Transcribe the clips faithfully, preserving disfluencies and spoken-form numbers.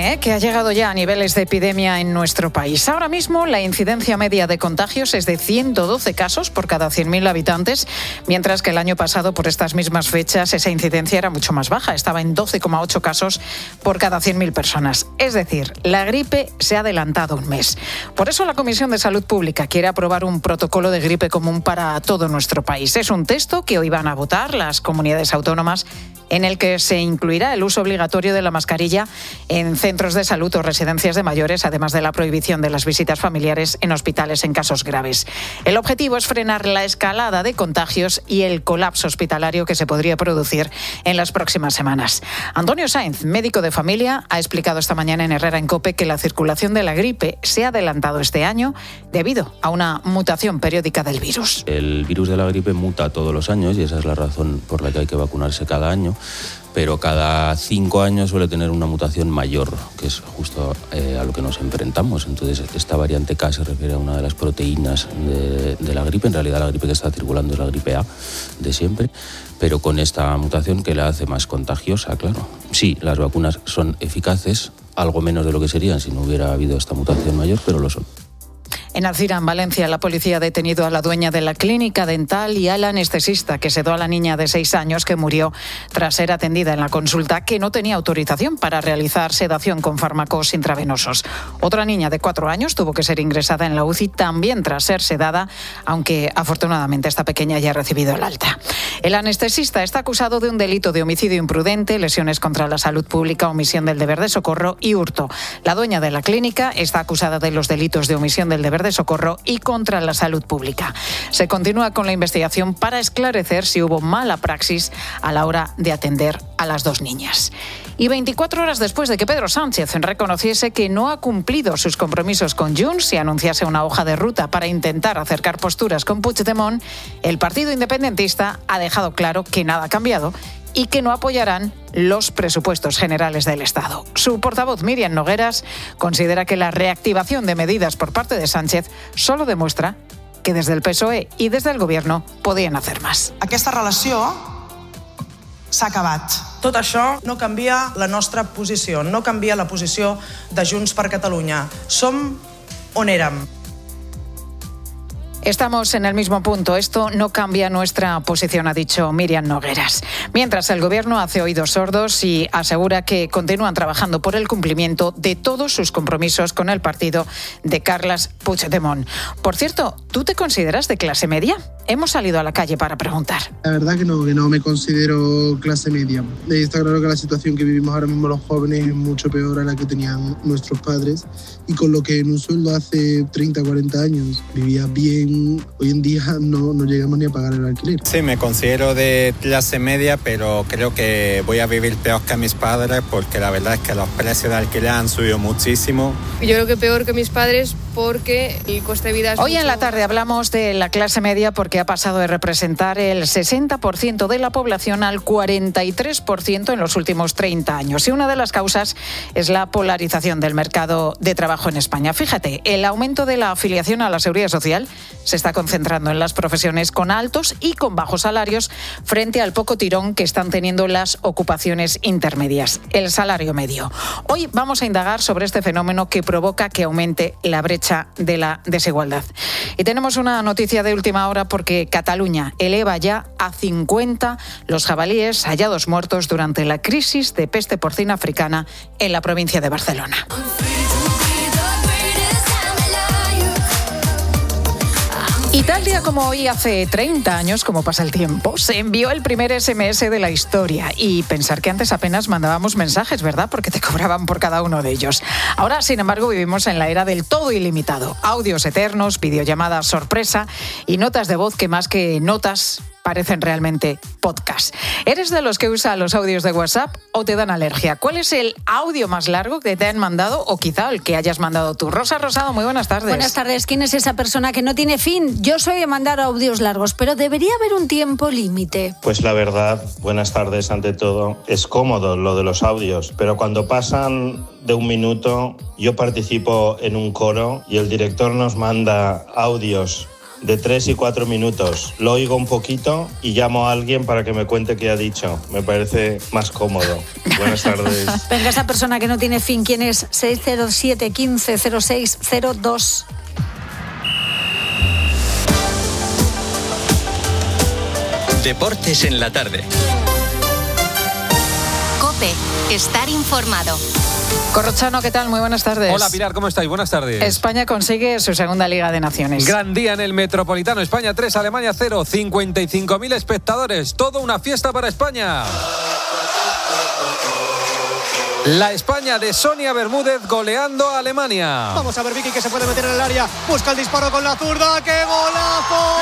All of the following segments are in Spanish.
¿eh? que ha llegado ya a niveles de epidemia en nuestro país. Ahora mismo la incidencia media de contagios es de ciento doce casos por cada cien mil habitantes, mientras que el año pasado por estas mismas fechas esa incidencia era mucho más baja, estaba en doce coma ocho casos por cada cien mil personas. Es decir, la gripe se ha adelantado un mes. Por eso la Comisión de Salud Pública quiere aprobar un protocolo de gripe común para todo nuestro país. Es un texto que hoy van a votar las comunidades autónomas, en el que se incluirá el uso obligatorio de la mascarilla en centros de salud o residencias de mayores, además de la prohibición de las visitas familiares en hospitales en casos graves. El objetivo es frenar la escalada de contagios y el colapso hospitalario que se podría producir en las próximas semanas. Antonio Sáenz, médico de familia, ha explicado esta mañana en Herrera en COPE que la circulación de la gripe se ha adelantado este año debido a una mutación periódica del virus. El virus de la gripe muta todos los años y esa es la razón por la que hay que vacunarse cada año. Pero cada cinco años suele tener una mutación mayor, que es justo eh, a lo que nos enfrentamos. Entonces, esta variante K se refiere a una de las proteínas de, de la gripe. En realidad, la gripe que está circulando es la gripe A de siempre, pero con esta mutación que la hace más contagiosa, claro. Sí, las vacunas son eficaces, algo menos de lo que serían si no hubiera habido esta mutación mayor, pero lo son. En Alcira, en Valencia, la policía ha detenido a la dueña de la clínica dental y al anestesista que sedó a la niña de seis años que murió tras ser atendida en la consulta, que no tenía autorización para realizar sedación con fármacos intravenosos. Otra niña de cuatro años tuvo que ser ingresada en la U C I también tras ser sedada, aunque afortunadamente esta pequeña ya ha recibido el alta. El anestesista está acusado de un delito de homicidio imprudente, lesiones contra la salud pública, omisión del deber de socorro y hurto. La dueña de la clínica está acusada de los delitos de omisión del deber de socorro y contra la salud pública. Se continúa con la investigación para esclarecer si hubo mala praxis a la hora de atender a las dos niñas. Y veinticuatro horas después de que Pedro Sánchez reconociese que no ha cumplido sus compromisos con Junts y anunciase una hoja de ruta para intentar acercar posturas con Puigdemont, el partido independentista ha dejado claro que nada ha cambiado y que no apoyarán los presupuestos generales del Estado. Su portavoz, Míriam Nogueras, considera que la reactivación de medidas por parte de Sánchez solo demuestra que desde el P S O E i desde el Gobierno podien hacer más. Aquesta relació s'ha acabat. Tot això no canvia la nostra posició, no canvia la posició de Junts per Catalunya. Som on érem. Estamos en el mismo punto. Esto no cambia nuestra posición, ha dicho Míriam Nogueras. Mientras el Gobierno hace oídos sordos y asegura que continúan trabajando por el cumplimiento de todos sus compromisos con el partido de Carles Puigdemont. Por cierto, ¿tú te consideras de clase media? Hemos salido a la calle para preguntar. La verdad que no, que no me considero clase media. Está claro que la situación que vivimos ahora mismo los jóvenes es mucho peor a la que tenían nuestros padres y con lo que en un sueldo hace treinta, cuarenta años vivía bien, hoy en día no, no llegamos ni a pagar el alquiler. Sí, me considero de clase media, pero creo que voy a vivir peor que mis padres porque la verdad es que los precios de alquiler han subido muchísimo. Yo creo que peor que mis padres porque el coste de vida es Hoy mucho... en la tarde hablamos de la clase media porque ha pasado de representar el sesenta por ciento de la población al cuarenta y tres por ciento en los últimos treinta años. Y una de las causas es la polarización del mercado de trabajo en España. Fíjate, el aumento de la afiliación a la Seguridad Social se está concentrando en las profesiones con altos y con bajos salarios frente al poco tirón que están teniendo las ocupaciones intermedias, el salario medio. Hoy vamos a indagar sobre este fenómeno que provoca que aumente la brecha de la desigualdad. Y tenemos una noticia de última hora porque Cataluña eleva ya a cincuenta los jabalíes hallados muertos durante la crisis de peste porcina africana en la provincia de Barcelona. Y tal día como hoy, hace treinta años, como pasa el tiempo, se envió el primer ese eme ese de la historia. Y pensar que antes apenas mandábamos mensajes, ¿verdad? Porque te cobraban por cada uno de ellos. Ahora, sin embargo, vivimos en la era del todo ilimitado. Audios eternos, videollamadas sorpresa y notas de voz que más que notas parecen realmente podcast. ¿Eres de los que usa los audios de WhatsApp o te dan alergia? ¿Cuál es el audio más largo que te han mandado o quizá el que hayas mandado tú? Rosa Rosado, muy buenas tardes. Buenas tardes. ¿Quién es esa persona que no tiene fin? Yo soy de mandar audios largos, pero debería haber un tiempo límite. Pues la verdad, buenas tardes ante todo, es cómodo lo de los audios, pero cuando pasan de un minuto, yo participo en un coro y el director nos manda audios de tres y cuatro minutos. Lo oigo un poquito y llamo a alguien para que me cuente qué ha dicho. Me parece más cómodo. Buenas tardes. Venga, esa persona que no tiene fin, ¿quién es? seis cero siete, quince, cero seis cero dos. Deportes en la tarde. COPE. Estar informado. Corrochano, ¿qué tal? Muy buenas tardes. Hola Pilar, ¿cómo estáis? Buenas tardes. España consigue su segunda Liga de Naciones. Gran día en el Metropolitano. España tres, Alemania cero. cincuenta y cinco mil espectadores. Todo una fiesta para España. La España de Sonia Bermúdez goleando a Alemania. Vamos a ver Vicky que se puede meter en el área. Busca el disparo con la zurda. ¡Qué golazo!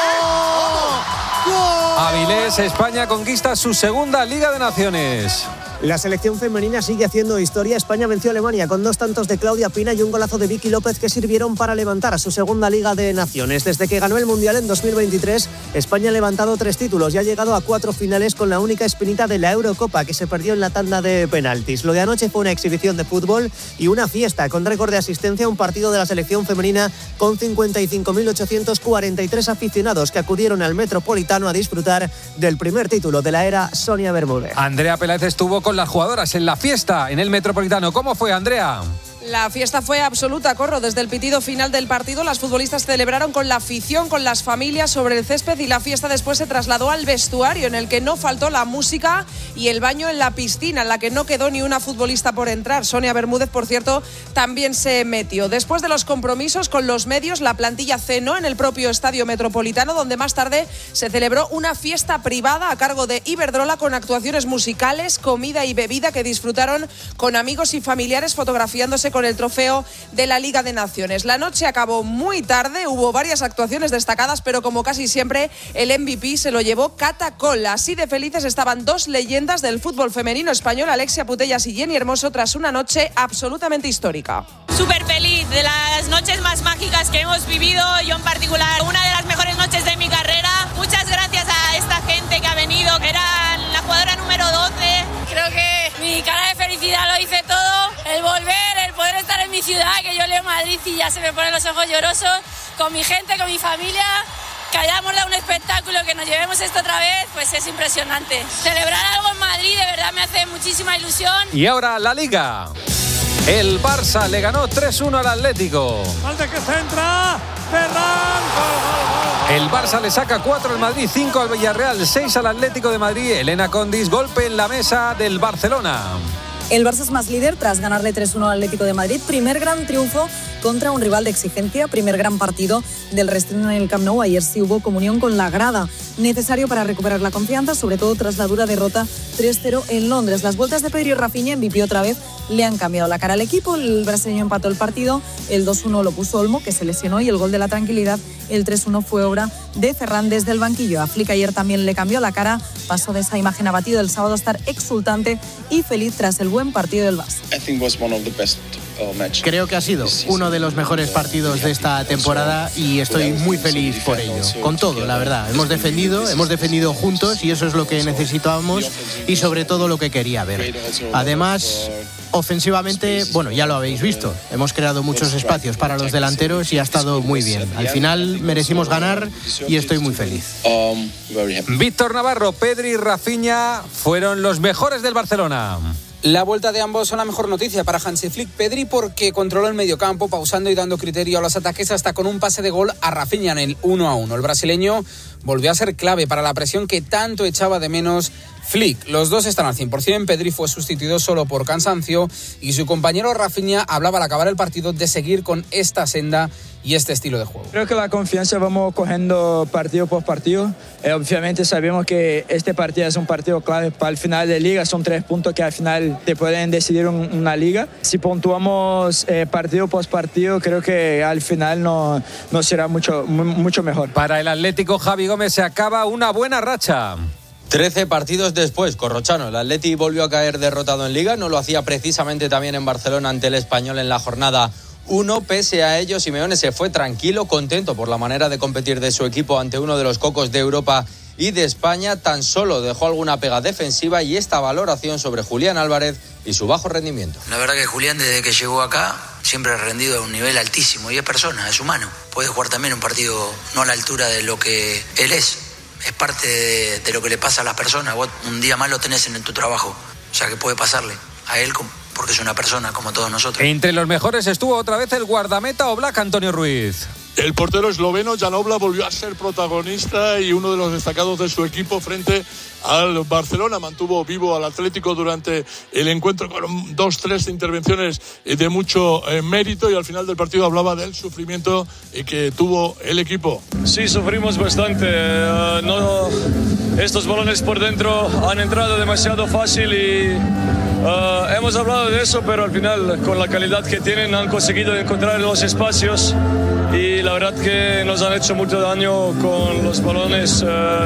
¡Gol! Avilés, España conquista su segunda Liga de Naciones. La selección femenina sigue haciendo historia. España venció a Alemania con dos tantos de Claudia Pina y un golazo de Vicky López que sirvieron para levantar a su segunda Liga de Naciones. Desde que ganó el Mundial en dos mil veintitrés, España ha levantado tres títulos y ha llegado a cuatro finales con la única espinita de la Eurocopa que se perdió en la tanda de penaltis. Lo de anoche fue una exhibición de fútbol y una fiesta con récord de asistencia a un partido de la selección femenina con cincuenta y cinco mil ochocientos cuarenta y tres aficionados que acudieron al Metropolitano a disfrutar del primer título de la era Sonia Bermúdez. Andrea Peláez estuvo con las jugadoras en la fiesta en el Metropolitano. ¿Cómo fue, Andrea? La fiesta fue absoluta, Corro. Desde el pitido final del partido, las futbolistas celebraron con la afición, con las familias sobre el césped, y la fiesta después se trasladó al vestuario, en el que no faltó la música y el baño en la piscina, en la que no quedó ni una futbolista por entrar. Sonia Bermúdez, por cierto, también se metió. Después de los compromisos con los medios, la plantilla cenó en el propio Estadio Metropolitano, donde más tarde se celebró una fiesta privada a cargo de Iberdrola con actuaciones musicales, comida y bebida que disfrutaron con amigos y familiares, fotografiándose con el trofeo de la Liga de Naciones. La noche acabó muy tarde, hubo varias actuaciones destacadas, pero como casi siempre el M V P se lo llevó Cata Coll. Así de felices estaban dos leyendas del fútbol femenino español, Alexia Putellas y Jenny Hermoso, tras una noche absolutamente histórica. Súper feliz, de las noches más mágicas que hemos vivido, yo en particular, una de las mejores noches de mi carrera. Muchas gracias a esta gente que ha venido, que era la jugadora número doce. Creo que mi cara de felicidad lo dice todo, el volver, el poder estar en mi ciudad, que yo leo Madrid y ya se me ponen los ojos llorosos, con mi gente, con mi familia, que hayamos dado un espectáculo, que nos llevemos esto otra vez, pues es impresionante. Celebrar algo en Madrid de verdad me hace muchísima ilusión. Y ahora la Liga. El Barça le ganó tres uno al Atlético. Falta que centra, Ferran. El Barça le saca cuatro al Madrid, cinco al Villarreal, seis al Atlético de Madrid. Elena Condis, golpe en la mesa del Barcelona. El Barça es más líder tras ganarle tres uno al Atlético de Madrid. Primer gran triunfo contra un rival de exigencia. Primer gran partido del restreno en el Camp Nou. Ayer sí hubo comunión con la grada. Necesario para recuperar la confianza, sobre todo tras la dura derrota tres cero en Londres. Las vueltas de Pedri y Rafinha en M V P otra vez le han cambiado la cara al equipo. El brasileño empató el partido. El dos uno lo puso Olmo, que se lesionó, y el gol de la tranquilidad, el tres uno, fue obra de Ferran desde el banquillo. A Flick ayer también le cambió la cara. Pasó de esa imagen abatida del sábado a estar exultante y feliz tras el buen partido del Barça. Creo que ha sido uno de los mejores partidos de esta temporada y estoy muy feliz por ello. Con todo, la verdad. Hemos defendido, hemos defendido juntos y eso es lo que necesitábamos y sobre todo lo que quería ver. Además, ofensivamente, bueno, ya lo habéis visto. Hemos creado muchos espacios para los delanteros y ha estado muy bien. Al final merecimos ganar y estoy muy feliz. Víctor Navarro, Pedri y Rafinha fueron los mejores del Barcelona. La vuelta de ambos son la mejor noticia para Hansi Flick. Pedri porque controló el mediocampo, pausando y dando criterio a los ataques, hasta con un pase de gol a Rafinha en el uno a uno. El brasileño volvió a ser clave para la presión que tanto echaba de menos Flick. Los dos están al cien por ciento. Pedri fue sustituido solo por cansancio y su compañero Rafinha hablaba al acabar el partido de seguir con esta senda y este estilo de juego. Creo que la confianza vamos cogiendo partido por partido. Eh, obviamente sabemos que este partido es un partido clave para el final de liga. Son tres puntos que al final te pueden decidir un, una liga. Si puntuamos eh, partido por partido, creo que al final no, no será mucho, mucho mejor. Para el Atlético, Javi Gómez, se acaba una buena racha. trece partidos después, Corrochano, el Atleti volvió a caer derrotado en Liga. No lo hacía precisamente también en Barcelona ante el Español en la jornada uno. Pese a ello, Simeone se fue tranquilo, contento por la manera de competir de su equipo ante uno de los cocos de Europa y de España. Tan solo dejó alguna pega defensiva y esta valoración sobre Julián Álvarez y su bajo rendimiento. La verdad que Julián, desde que llegó acá, siempre ha rendido a un nivel altísimo y es persona, es humano. Puede jugar también un partido no a la altura de lo que él es. Es parte de, de lo que le pasa a las personas. Vos un día más lo tenés en tu trabajo, o sea que puede pasarle a él porque es una persona como todos nosotros. Entre los mejores estuvo otra vez el guardameta Oblak, Antonio Ruiz. El portero esloveno Jan Oblak volvió a ser protagonista y uno de los destacados de su equipo frente al Barcelona. Mantuvo vivo al Atlético durante el encuentro con dos, tres intervenciones de mucho eh, mérito, y al final del partido hablaba del sufrimiento eh, que tuvo el equipo. Sí, sufrimos bastante. Uh, no, estos balones por dentro han entrado demasiado fácil y uh, hemos hablado de eso, pero al final con la calidad que tienen han conseguido encontrar los espacios. Y la verdad que nos han hecho mucho daño con los balones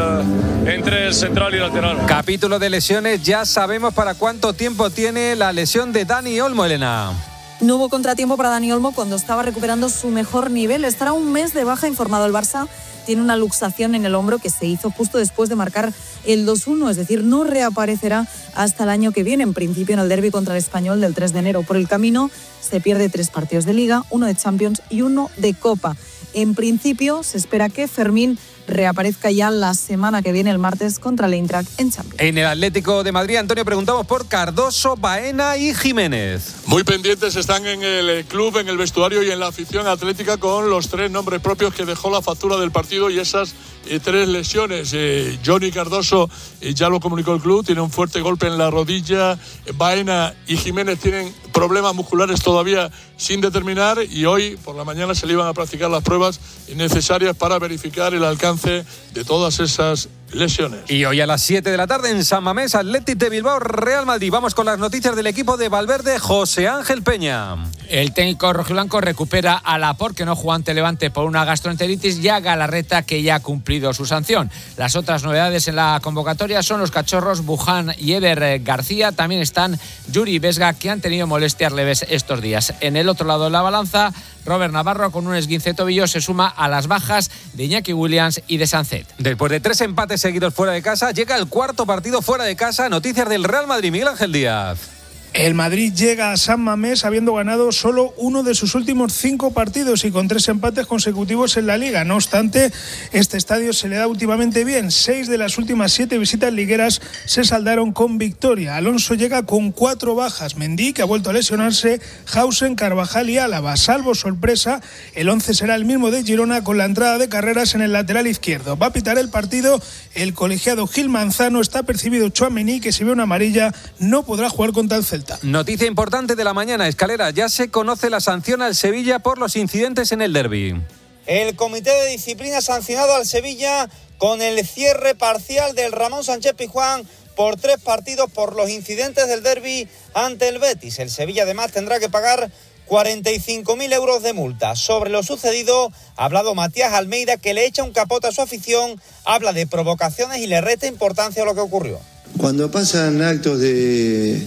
uh, entre el central y lateral. Capítulo de lesiones, ya sabemos para cuánto tiempo tiene la lesión de Dani Olmo, Elena. No hubo contratiempo para Dani Olmo cuando estaba recuperando su mejor nivel. Estará un mes de baja, informado el Barça. Tiene una luxación en el hombro que se hizo justo después de marcar el dos uno, es decir, no reaparecerá hasta el año que viene, en principio en el derbi contra el Español del tres de enero. Por el camino se pierde tres partidos de Liga, uno de Champions y uno de Copa. En principio se espera que Fermín reaparezca ya la semana que viene, el martes, contra el Eintracht en Champions. En el Atlético de Madrid, Antonio, preguntamos por Cardoso, Baena y Jiménez. Muy pendientes están en el club, en el vestuario y en la afición atlética con los tres nombres propios que dejó la factura del partido y esas eh, tres lesiones. Eh, Johnny Cardoso, eh, ya lo comunicó el club, tiene un fuerte golpe en la rodilla. Baena y Jiménez tienen problemas musculares todavía sin determinar, y hoy por la mañana se le iban a practicar las pruebas necesarias para verificar el alcance de todas esas lesiones. Y hoy a las siete de la tarde en San Mamés, Athletic de Bilbao, Real Madrid. Vamos con las noticias del equipo de Valverde, José Ángel Peña. El técnico rojiblanco recupera a Laporte, que no jugó ante Levante por una gastroenteritis, y a Galarreta, que ya ha cumplido su sanción. Las otras novedades en la convocatoria son los cachorros Buján y Eder García. También están Yuri y Vesga, que han tenido molestias leves estos días. En el otro lado de la balanza, Robert Navarro, con un esguince de tobillo, se suma a las bajas de Iñaki Williams y de Sancet. Después de tres empates seguidos fuera de casa, llega el cuarto partido fuera de casa. Noticias del Real Madrid, Miguel Ángel Díaz. El Madrid llega a San Mamés habiendo ganado solo uno de sus últimos cinco partidos y con tres empates consecutivos en la Liga. No obstante, este estadio se le da últimamente bien. Seis de las últimas siete visitas ligueras se saldaron con victoria. Alonso llega con cuatro bajas. Mendy, que ha vuelto a lesionarse, Hausen, Carvajal y Álava. Salvo sorpresa, el once será el mismo de Girona, con la entrada de Carreras en el lateral izquierdo. Va a pitar el partido el colegiado Gil Manzano. Está percibido Tchouaméni, que si ve una amarilla no podrá jugar contra el Celta. Noticia importante de la mañana, Escalera. Ya se conoce la sanción al Sevilla por los incidentes en el derbi. El comité de disciplina ha sancionado al Sevilla con el cierre parcial del Ramón Sánchez Pizjuán por tres partidos por los incidentes del derbi ante el Betis. El Sevilla además tendrá que pagar cuarenta y cinco mil euros de multa. Sobre lo sucedido ha hablado Matías Almeida, que le echa un capote a su afición, habla de provocaciones y le resta importancia a lo que ocurrió. Cuando pasan actos de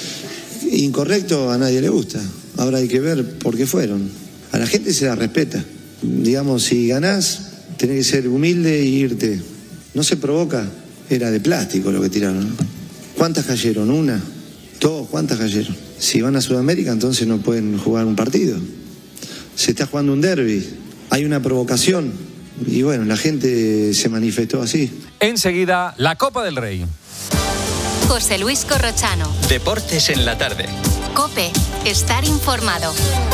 incorrecto a nadie le gusta. Ahora hay que ver por qué fueron. A la gente se la respeta. Digamos, si ganás, tenés que ser humilde e irte. No se provoca. Era de plástico lo que tiraron, ¿no? ¿Cuántas cayeron? ¿Una? ¿Dos? ¿Cuántas cayeron? Si van a Sudamérica, entonces no pueden jugar un partido. Se está jugando un derbi. Hay una provocación. Y bueno, la gente se manifestó así. Enseguida, la Copa del Rey. José Luis Corrochano. Deportes en la tarde. COPE. Estar informado.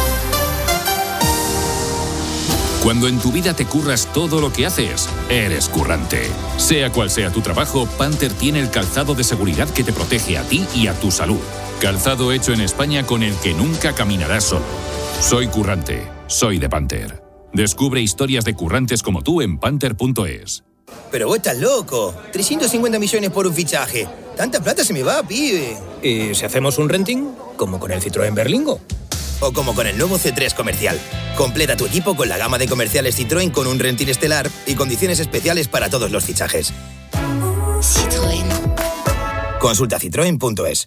Cuando en tu vida te curras todo lo que haces, eres currante. Sea cual sea tu trabajo, Panther tiene el calzado de seguridad que te protege a ti y a tu salud. Calzado hecho en España con el que nunca caminarás solo. Soy currante. Soy de Panther. Descubre historias de currantes como tú en panther punto es. Pero vos estás loco. trescientos cincuenta millones por un fichaje. Tanta plata se me va, pibe. ¿Y si hacemos un renting? Como con el Citroën Berlingo. O como con el nuevo C tres Comercial. Completa tu equipo con la gama de comerciales Citroën con un renting estelar y condiciones especiales para todos los fichajes. Citroën. Consulta citroen punto es.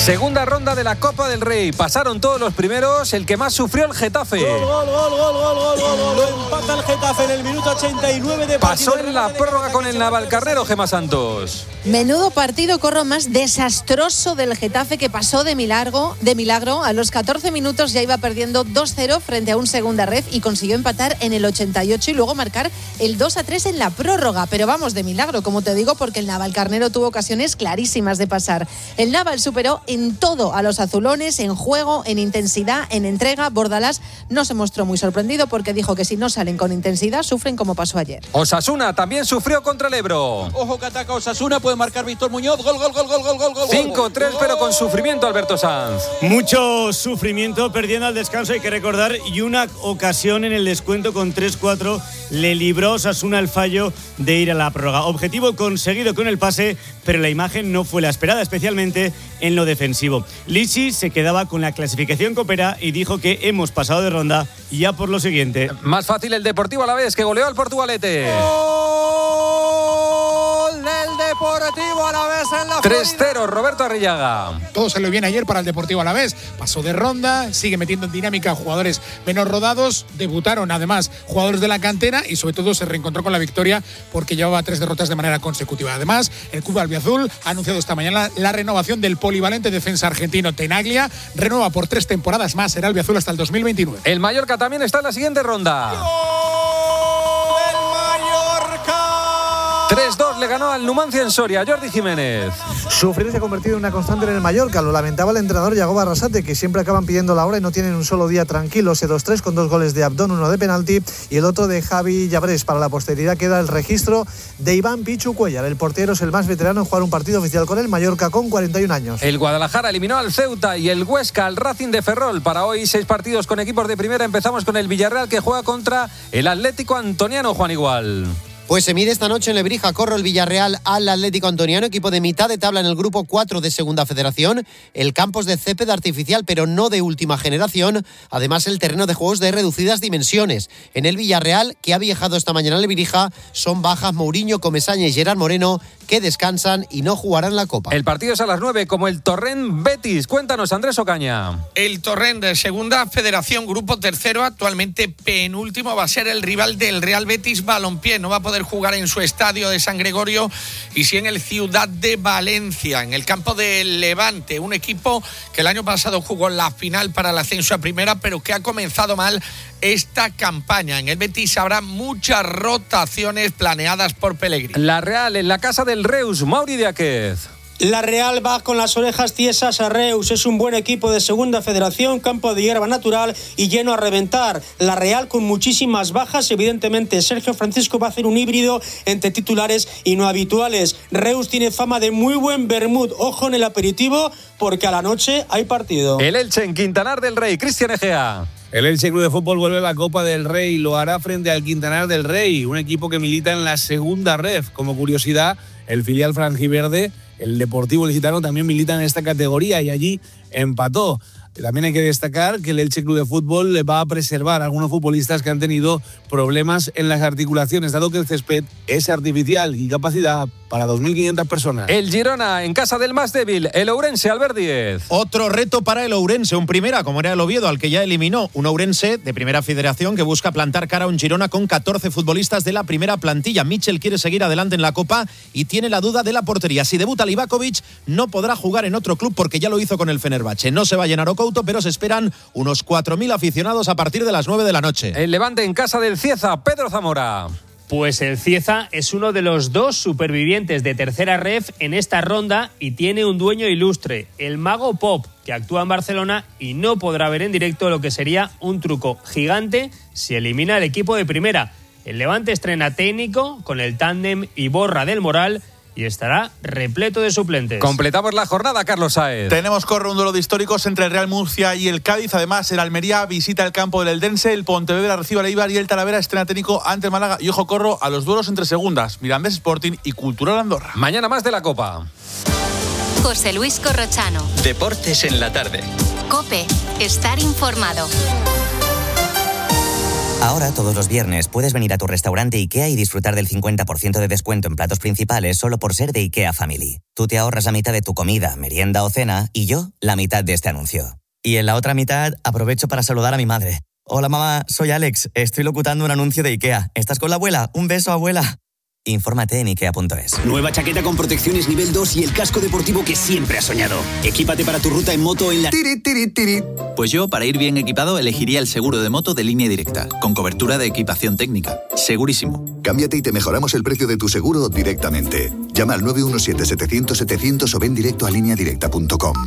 Segunda ronda de la Copa del Rey. Pasaron todos los primeros. El que más sufrió, el Getafe. Gol, gol, gol, gol, gol, gol, gol. Lo empata el Getafe en el minuto ochenta y nueve de partido. Pasó en la prórroga con el Navalcarnero, Gemma Santos. Menudo partido, Corro, más desastroso del Getafe, que pasó de milagro, de milagro. A los catorce minutos ya iba perdiendo dos cero frente a un segunda ref y consiguió empatar en el ochenta y ocho y luego marcar el dos a tres en la prórroga. Pero vamos, de milagro, como te digo, porque el Navalcarnero tuvo ocasiones clarísimas de pasar. El Naval superó en todo a los azulones, en juego, en intensidad, en entrega. Bordalás no se mostró muy sorprendido porque dijo que si no salen con intensidad sufren como pasó ayer. Osasuna también sufrió contra el Ebro. Ojo que ataca Osasuna, puede marcar Víctor Muñoz. Gol, gol, gol, gol, gol, gol, gol. cinco tres, pero con sufrimiento, Alberto Sanz. Mucho sufrimiento, perdiendo al descanso, hay que recordar, y una ocasión en el descuento con tres cuatro le libró Osasuna el fallo de ir a la prórroga. Objetivo conseguido con el pase, pero la imagen no fue la esperada, especialmente en lo defensivo. Lichi se quedaba con la clasificación Copera y dijo que hemos pasado de ronda ya por lo siguiente. Más fácil el Deportivo Alavés, que goleó al Portugalete. Gol del Deportivo Alavés en la tres cero, Roberto Arrillaga. Todo salió bien ayer para el Deportivo Alavés. Pasó de ronda, sigue metiendo en dinámica a jugadores menos rodados. Debutaron además jugadores de la cantera y sobre todo se reencontró con la victoria porque llevaba tres derrotas de manera consecutiva. Además, el club albiazul ha anunciado esta mañana la renovación del polivalente defensa argentino Tenaglia. Renueva por tres temporadas más, será albiazul hasta el dos mil veintinueve. El Mallorca también está en la siguiente ronda. tres dos le ganó al Numancia en Soria, Jordi Jiménez. Sufrir se ha convertido en una constante en el Mallorca. Lo lamentaba el entrenador Yagoba Arrasate, que siempre acaban pidiendo la hora y no tienen un solo día tranquilo. ese dos tres con dos goles de Abdón, uno de penalti y el otro de Javi Llabrés. Para la posteridad queda el registro de Iván Pichu Cuellar. El portero es el más veterano en jugar un partido oficial con el Mallorca, con cuarenta y un años. El Guadalajara eliminó al Ceuta y el Huesca al Racing de Ferrol. Para hoy, seis partidos con equipos de primera. Empezamos con el Villarreal, que juega contra el Atlético Antoniano, Juan Igual. Pues se mide esta noche en Lebrija. Corro el Villarreal al Atlético Antoniano, equipo de mitad de tabla en el grupo cuatro de Segunda Federación. El campo es de césped artificial, pero no de última generación. Además, el terreno de juegos de reducidas dimensiones. En el Villarreal, que ha viajado esta mañana en Lebrija, son bajas Mourinho, Comesaña y Gerard Moreno, que descansan y no jugarán la Copa. El partido es a las nueve, como el Torrent Betis. Cuéntanos, Andrés Ocaña. El Torrent de Segunda Federación, grupo tercero, actualmente penúltimo, va a ser el rival del Real Betis Balompié. No va a poder jugar en su estadio de San Gregorio y sí en el Ciudad de Valencia, en el campo del Levante, un equipo que el año pasado jugó la final para el ascenso a primera, pero que ha comenzado mal esta campaña. En el Betis habrá muchas rotaciones planeadas por Pellegrini. La Real en la casa del Reus, Mauri Diáquez. La Real va con las orejas tiesas a Reus. Es un buen equipo de Segunda Federación, campo de hierba natural y lleno a reventar. La Real con muchísimas bajas. Evidentemente, Sergio Francisco va a hacer un híbrido entre titulares y no habituales. Reus tiene fama de muy buen vermut. Ojo en el aperitivo, porque a la noche hay partido. El Elche en Quintanar del Rey, Cristian Egea. El Elche Club de Fútbol vuelve a la Copa del Rey. Lo hará frente al Quintanar del Rey, un equipo que milita en la segunda ref. Como curiosidad, el filial franjiverde, el Deportivo Licitano, también milita en esta categoría y allí empató. También hay que destacar que el Elche Club de Fútbol le va a preservar a algunos futbolistas que han tenido problemas en las articulaciones, dado que el césped es artificial y capacidad para dos mil quinientas personas. El Girona en casa del más débil, el Ourense, Albert Díez. Otro reto para el Ourense, un primera, como era el Oviedo, al que ya eliminó. Un Ourense de primera federación que busca plantar cara a un Girona con catorce futbolistas de la primera plantilla. Michel quiere seguir adelante en la Copa y tiene la duda de la portería. Si debuta Livakovic, no podrá jugar en otro club porque ya lo hizo con el Fenerbahce. No se va a llenar Okouto, pero se esperan unos cuatro mil aficionados a partir de las nueve de la noche. El Levante en casa del Cieza, Pedro Zamora. Pues el Cieza es uno de los dos supervivientes de tercera ref en esta ronda y tiene un dueño ilustre, el Mago Pop, que actúa en Barcelona y no podrá ver en directo lo que sería un truco gigante si elimina al equipo de primera. El Levante estrena técnico con el tándem Iborra del Moral y estará repleto de suplentes. Completamos la jornada, Carlos Saez. Tenemos corre un duelo de históricos entre el Real Murcia y el Cádiz. Además, el Almería visita el campo del Eldense, el Pontevedra recibe al Eibar y el Talavera estrena técnico ante el Málaga. Y ojo, corro a los duelos entre segundas, Mirandés Sporting y Cultural Andorra. Mañana más de la Copa. José Luis Corrochano. Deportes en la tarde. COPE. Estar informado. Ahora, todos los viernes, puedes venir a tu restaurante IKEA y disfrutar del cincuenta por ciento de descuento en platos principales solo por ser de IKEA Family. Tú te ahorras la mitad de tu comida, merienda o cena y yo la mitad de este anuncio. Y en la otra mitad, aprovecho para saludar a mi madre. Hola mamá, soy Alex. Estoy locutando un anuncio de IKEA. ¿Estás con la abuela? Un beso, abuela. Infórmate en ikea punto es. Nueva chaqueta con protecciones nivel dos y el casco deportivo que siempre has soñado. Equípate para tu ruta en moto en la... Tiri, tiri, tiri. Pues yo, para ir bien equipado, elegiría el seguro de moto de Línea Directa, con cobertura de equipación técnica. Segurísimo. Cámbiate y te mejoramos el precio de tu seguro directamente. Llama al nueve uno siete, setecientos, setecientos o ven directo a línea directa punto com.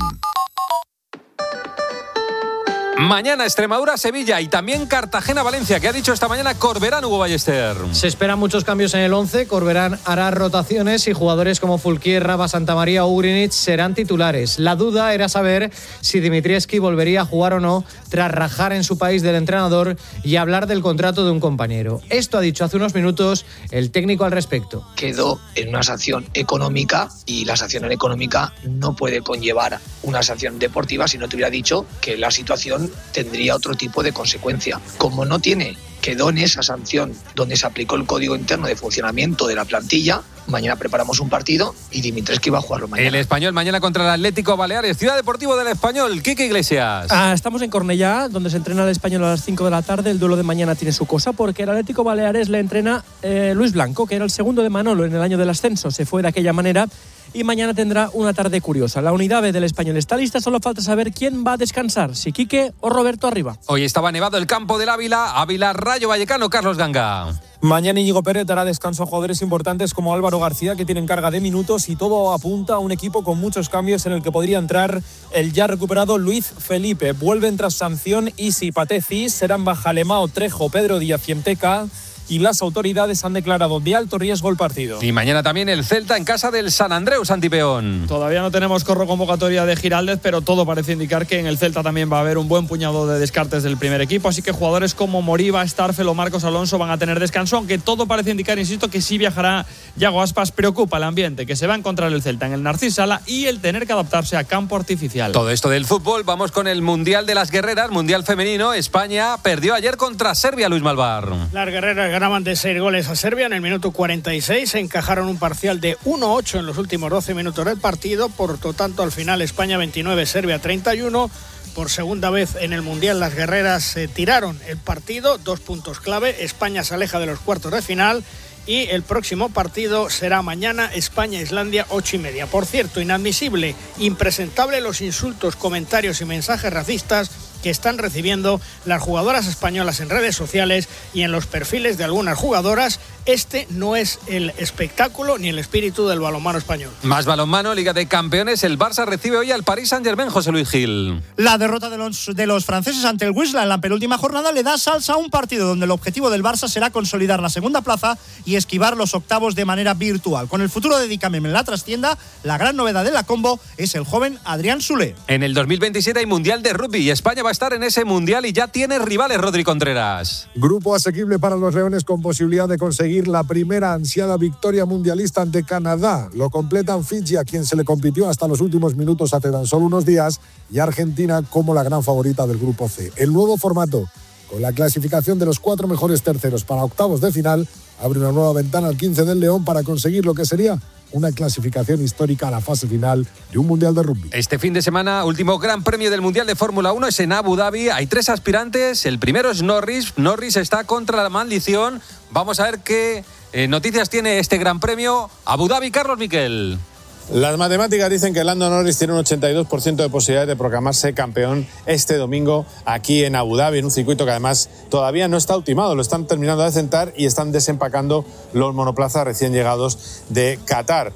Mañana Extremadura-Sevilla y también Cartagena-Valencia, que ha dicho esta mañana Corberán, Hugo Ballester. Se esperan muchos cambios en el once. Corberán hará rotaciones y jugadores como Fulquier, Raba, Santamaría o Ugrinic serán titulares. La duda era saber si Dimitrievski volvería a jugar o no tras rajar en su país del entrenador y hablar del contrato de un compañero. Esto ha dicho hace unos minutos el técnico al respecto. Quedó en una sanción económica y la sanción económica no puede conllevar una sanción deportiva si no te hubiera dicho que la situación tendría otro tipo de consecuencia. Como no tiene, quedó en esa sanción donde se aplicó el código interno de funcionamiento de la plantilla. Mañana preparamos un partido y Dimitrievski va a jugarlo mañana. El Español mañana contra el Atlético Baleares, Ciudad Deportivo del Español. Quique Iglesias. Ah, estamos en Cornellá, donde se entrena el Español a las cinco de la tarde. El duelo de mañana tiene su cosa porque el Atlético Baleares le entrena eh, Luis Blanco, que era el segundo de Manolo en el año del ascenso. Se fue de aquella manera y mañana tendrá una tarde curiosa. La unidad B del Español está lista, solo falta saber quién va a descansar, si Quique o Roberto arriba. Hoy estaba nevado el campo del Ávila, Ávila Rayo Vallecano, Carlos Ganga. Mañana Íñigo Pérez dará descanso a jugadores importantes como Álvaro García, que tienen carga de minutos, y todo apunta a un equipo con muchos cambios en el que podría entrar el ya recuperado Luis Felipe. Vuelven tras sanción Isi Patezi, serán baja Lemao, Trejo, Pedro Díaz y Emteca, y las autoridades han declarado de alto riesgo el partido. Y mañana también el Celta en casa del San Andreu, Santi Peón. Todavía no tenemos corro convocatoria de Giraldez, pero todo parece indicar que en el Celta también va a haber un buen puñado de descartes del primer equipo, así que jugadores como Moriba, Starfel o Marcos Alonso van a tener descanso, aunque todo parece indicar, insisto, que sí viajará Yago Aspas. Preocupa el ambiente que se va a encontrar el Celta en el Narcís Sala y el tener que adaptarse a campo artificial. Todo esto del fútbol, vamos con el Mundial de las Guerreras, Mundial Femenino. España perdió ayer contra Serbia, Luis Malvar. Las guerreras ganaban de seis goles a Serbia en el minuto cuarenta y seis, encajaron un parcial de uno ocho en los últimos doce minutos del partido. Por lo tanto, al final España veintinueve, Serbia treinta y uno. Por segunda vez en el Mundial las guerreras eh, tiraron el partido, dos puntos clave. España se aleja de los cuartos de final y el próximo partido será mañana, España-Islandia, ocho y media. Por cierto, inadmisible, impresentable los insultos, comentarios y mensajes racistas que están recibiendo las jugadoras españolas en redes sociales y en los perfiles de algunas jugadoras. Este no es el espectáculo ni el espíritu del balonmano español. Más balonmano, Liga de Campeones. El Barça recibe hoy al Paris Saint-Germain, José Luis Gil. La derrota de los, de los franceses ante el Wisla en la penúltima jornada le da salsa a un partido donde el objetivo del Barça será consolidar la segunda plaza y esquivar los octavos de manera virtual. Con el futuro de Dicamem en la trastienda, la gran novedad de la combo es el joven Adrián Soulé. En el dos mil veintisiete hay Mundial de Rugby y España va a estar en ese Mundial y ya tiene rivales, Rodri Contreras. Grupo asequible para los Leones con posibilidad de conseguir la primera ansiada victoria mundialista ante Canadá. Lo completan Fiji, a quien se le compitió hasta los últimos minutos hace tan solo unos días, y Argentina como la gran favorita del Grupo C. El nuevo formato, con la clasificación de los cuatro mejores terceros para octavos de final, abre una nueva ventana al quince del León para conseguir lo que sería una clasificación histórica a la fase final de un Mundial de Rugby. Este fin de semana, último gran premio del Mundial de Fórmula uno es en Abu Dhabi. Hay tres aspirantes. El primero es Norris. Norris está contra la maldición. Vamos a ver qué eh, noticias tiene este gran premio. Abu Dhabi, Carlos Miquel. Las matemáticas dicen que Lando Norris tiene un ochenta y dos por ciento de posibilidades de proclamarse campeón este domingo aquí en Abu Dhabi, en un circuito que además todavía no está ultimado, lo están terminando de sentar y están desempacando los monoplazas recién llegados de Qatar.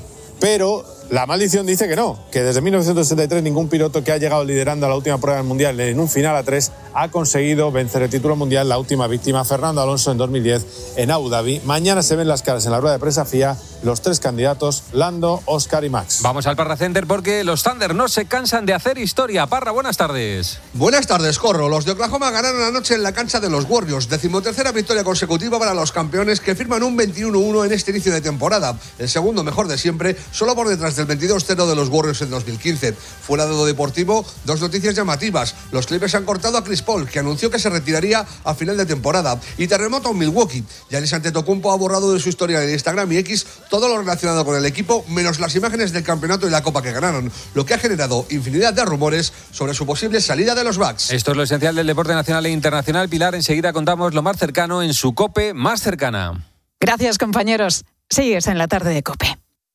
Pero la maldición dice que no, que desde mil novecientos sesenta y tres ningún piloto que ha llegado liderando a la última prueba del Mundial en un final a tres ha conseguido vencer el título mundial. La última víctima, Fernando Alonso, en dos mil diez en Abu Dhabi. Mañana se ven las caras en la rueda de prensa F I A, los tres candidatos, Lando, Oscar y Max. Vamos al Parra Center porque los Thunder no se cansan de hacer historia. Parra, buenas tardes. Buenas tardes, Corro. Los de Oklahoma ganaron anoche en la cancha de los Warriors. Decimotercera victoria consecutiva para los campeones, que firman un veintiuno uno en este inicio de temporada. El segundo mejor de siempre, solo por detrás del veintidós cero de los Warriors en dos mil quince. Fuera de lo deportivo, dos noticias llamativas. Los Clippers han cortado a Chris Chris Paul, que anunció que se retiraría a final de temporada. Y terremoto en Milwaukee. Giannis Antetokounmpo ha borrado de su historia de Instagram y X todo lo relacionado con el equipo, menos las imágenes del campeonato y la copa que ganaron, lo que ha generado infinidad de rumores sobre su posible salida de los Bucks. Esto es lo esencial del deporte nacional e internacional. Pilar, enseguida contamos lo más cercano en su COPE más cercana. Gracias, compañeros. Sigues en la tarde de COPE.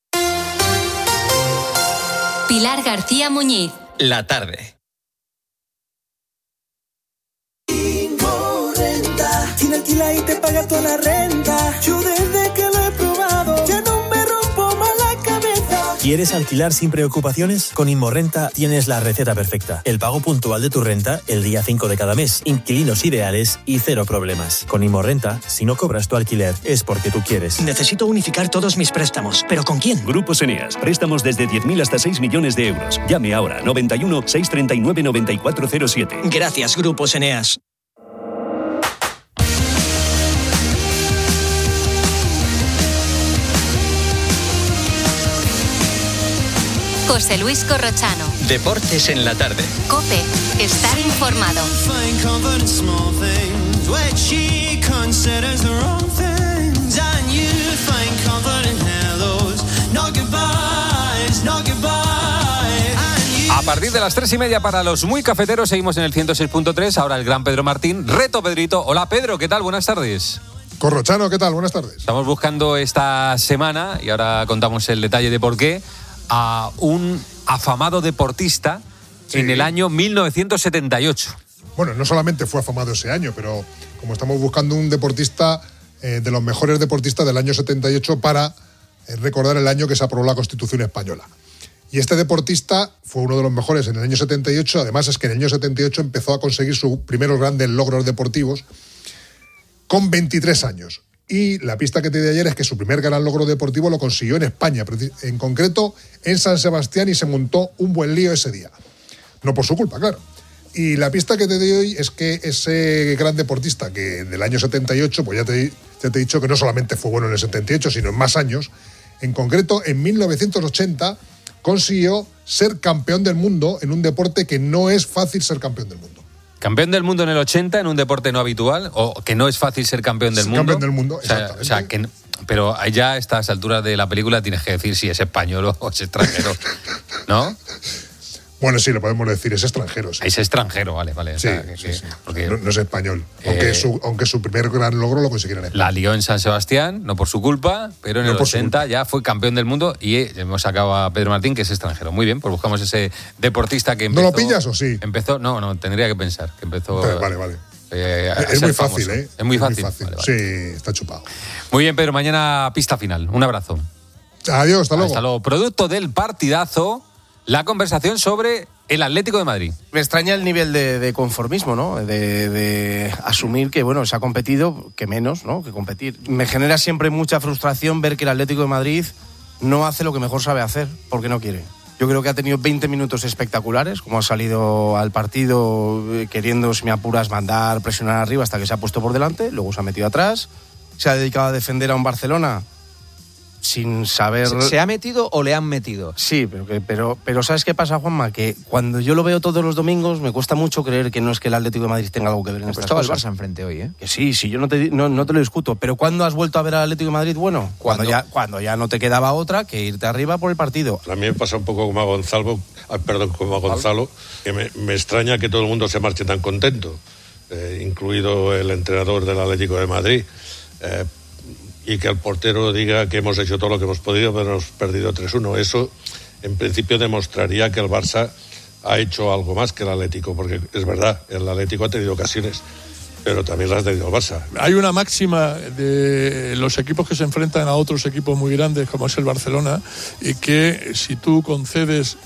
Pilar García Muñiz. La tarde. Tiene alquila y te paga toda la renta. Yo desde que lo he probado ya no me rompo más la cabeza. ¿Quieres alquilar sin preocupaciones? Con Inmorrenta tienes la receta perfecta. El pago puntual de tu renta el día cinco de cada mes. Inquilinos ideales y cero problemas. Con Inmorrenta, si no cobras tu alquiler es porque tú quieres. Necesito unificar todos mis préstamos. ¿Pero con quién? Grupos Eneas. Préstamos desde diez mil hasta seis millones de euros. Llame ahora. noventa y uno, seiscientos treinta y nueve, noventa y cuatro cero siete. Gracias, Grupos Eneas. José Luis Corrochano. Deportes en la tarde. COPE. Estar informado. A partir de las tres y media para los muy cafeteros seguimos en el ciento seis punto tres. Ahora el gran Pedro Martín. Reto Pedrito. Hola Pedro, ¿qué tal? Buenas tardes. Corrochano, ¿qué tal? Buenas tardes. Estamos buscando esta semana, y ahora contamos el detalle de por qué, a un afamado deportista sí. en el año mil novecientos setenta y ocho. Bueno, no solamente fue afamado ese año, pero como estamos buscando un deportista eh, de los mejores deportistas del año setenta y ocho para eh, recordar el año que se aprobó la Constitución española. Y este deportista fue uno de los mejores en el año setenta y ocho, además es que en el año setenta y ocho empezó a conseguir sus primeros grandes logros deportivos con veintitrés años. Y la pista que te di ayer es que su primer gran logro deportivo lo consiguió en España, en concreto en San Sebastián, y se montó un buen lío ese día. No por su culpa, claro. Y la pista que te doy hoy es que ese gran deportista que en el año setenta y ocho, pues ya te, ya te he dicho que no solamente fue bueno en el setenta y ocho, sino en más años, en concreto en mil novecientos ochenta consiguió ser campeón del mundo en un deporte que no es fácil ser campeón del mundo. Campeón del mundo en el ochenta, en un deporte no habitual, o que no es fácil ser campeón del mundo. Campeón del mundo, o sea, exactamente. O sea, que, pero ya a estas alturas de la película tienes que decir si es español o es extranjero, ¿no? Bueno, sí, lo podemos decir, es extranjero. Sí. Es extranjero, vale, vale. O sí, sea, que, sí, sí. Porque, no, no es español, aunque, eh, su, aunque su primer gran logro lo consiguiera en España. La lió en San Sebastián, no por su culpa, pero en no el ochenta ya fue campeón del mundo y hemos sacado a Pedro Martín, que es extranjero. Muy bien, pues buscamos ese deportista que empezó... ¿No lo pillas o sí? Empezó, no, no, tendría que pensar, que empezó... Pero, vale, vale. Eh, es muy fácil, famoso. ¿eh? Es muy fácil. Es muy fácil. Vale, vale. Sí, está chupado. Muy bien, Pedro, mañana pista final. Un abrazo. Adiós, hasta luego. Hasta luego. Producto del partidazo, la conversación sobre el Atlético de Madrid. Me extraña el nivel de, de conformismo, ¿no? De, de asumir que, bueno, se ha competido, que menos, ¿no? Que competir. Me genera siempre mucha frustración ver que el Atlético de Madrid no hace lo que mejor sabe hacer, porque no quiere. Yo creo que ha tenido veinte minutos espectaculares, como ha salido al partido queriendo, si me apuras, mandar, presionar arriba hasta que se ha puesto por delante, luego se ha metido atrás, se ha dedicado a defender a un Barcelona sin saber... ¿Se, ¿Se ha metido o le han metido? Sí, pero, que, pero, pero ¿sabes qué pasa, Juanma? Que cuando yo lo veo todos los domingos me cuesta mucho creer que no es que el Atlético de Madrid tenga algo que ver en estas estaba cosas. Estaba el Barça enfrente hoy, ¿eh? Que sí, sí, yo no te, no, no te lo discuto, pero ¿cuándo has vuelto a ver al Atlético de Madrid? Bueno, cuando ya, cuando ya no te quedaba otra que irte arriba por el partido. A mí me pasa un poco como a Gonzalo, perdón, como a Gonzalo, que me, me extraña que todo el mundo se marche tan contento, eh, incluido el entrenador del Atlético de Madrid. Eh, y que el portero diga que hemos hecho todo lo que hemos podido, pero hemos perdido tres uno. Eso, en principio, demostraría que el Barça ha hecho algo más que el Atlético, porque es verdad, el Atlético ha tenido ocasiones, pero también las ha tenido el Barça. Hay una máxima de los equipos que se enfrentan a otros equipos muy grandes, como es el Barcelona, y que si tú concedes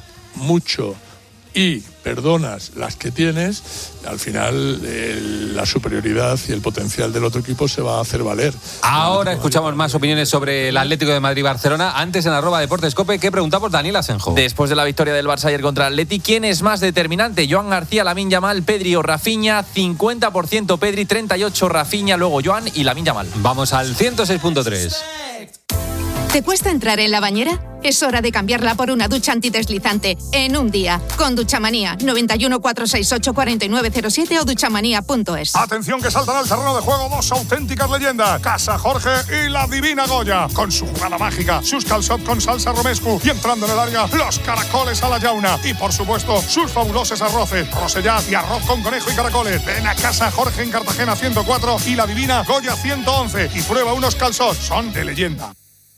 mucho y perdonas las que tienes, al final eh, la superioridad y el potencial del otro equipo se va a hacer valer. Ahora escuchamos más opiniones sobre el Atlético de Madrid-Barcelona. Antes en arroba Deportes Cope, ¿qué preguntamos Daniel Asenjo? Después de la victoria del Barça ayer contra el Atleti, ¿quién es más determinante? Joan García, Lamine Yamal, Pedri o Rafinha. cincuenta por ciento Pedri, treinta y ocho por ciento Rafinha, luego Joan y Lamine Yamal. Vamos al ciento seis punto tres. ¿Te cuesta entrar en la bañera? Es hora de cambiarla por una ducha antideslizante en un día. Con Duchamanía, noventa y uno, cuatrocientos sesenta y ocho, cuarenta y nueve cero siete o duchamanía punto es. Atención, que saltan al terreno de juego dos auténticas leyendas. Casa Jorge y la Divina Goya. Con su jugada mágica, sus calçot con salsa romescu y entrando en el área, los caracoles a la llauna. Y por supuesto, sus fabulosos arroces, rosellat y arroz con conejo y caracoles. Ven a Casa Jorge en Cartagena ciento cuatro y la Divina Goya ciento once y prueba unos calçots. Son de leyenda.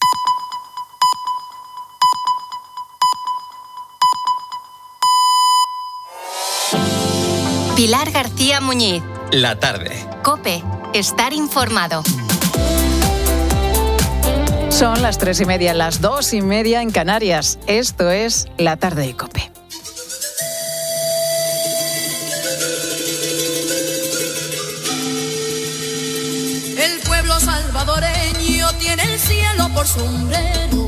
Pilar García Muñiz. La tarde. COPE. Estar informado. Son las tres y media, las dos y media en Canarias. Esto es La Tarde de COPE. El pueblo salvadoreño tiene el cielo por sombrero.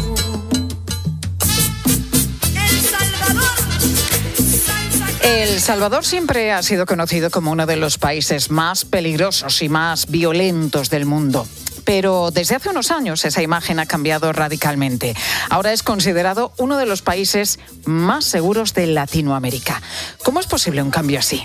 El Salvador siempre ha sido conocido como uno de los países más peligrosos y más violentos del mundo. Pero desde hace unos años esa imagen ha cambiado radicalmente. Ahora es considerado uno de los países más seguros de Latinoamérica. ¿Cómo es posible un cambio así?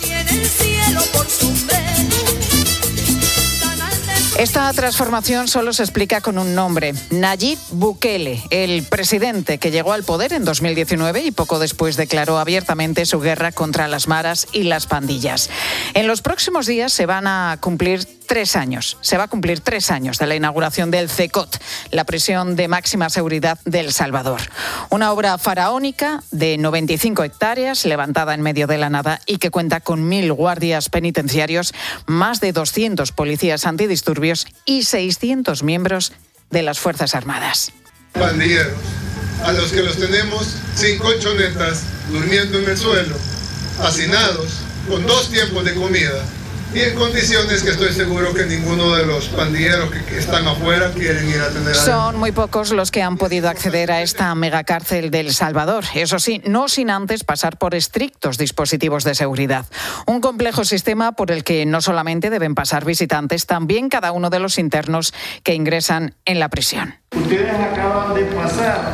Esta transformación solo se explica con un nombre: Nayib Bukele, el presidente que llegó al poder en dos mil diecinueve y poco después declaró abiertamente su guerra contra las maras y las pandillas. En los próximos días se van a cumplir tres años. Se va a cumplir tres años de la inauguración del CECOT, la prisión de máxima seguridad de El Salvador. Una obra faraónica de noventa y cinco hectáreas, levantada en medio de la nada y que cuenta con mil guardias penitenciarios, más de doscientos policías antidisturbios y seiscientos miembros de las Fuerzas Armadas. Pandilleros, a los que los tenemos sin colchonetas, durmiendo en el suelo, hacinados, con dos tiempos de comida y en condiciones que estoy seguro que ninguno de los pandilleros que, que están afuera quieren ir a tener. Son muy pocos los que han podido acceder a esta megacárcel de El Salvador. Eso sí, no sin antes pasar por estrictos dispositivos de seguridad. Un complejo sistema por el que no solamente deben pasar visitantes, también cada uno de los internos que ingresan en la prisión. Ustedes acaban de pasar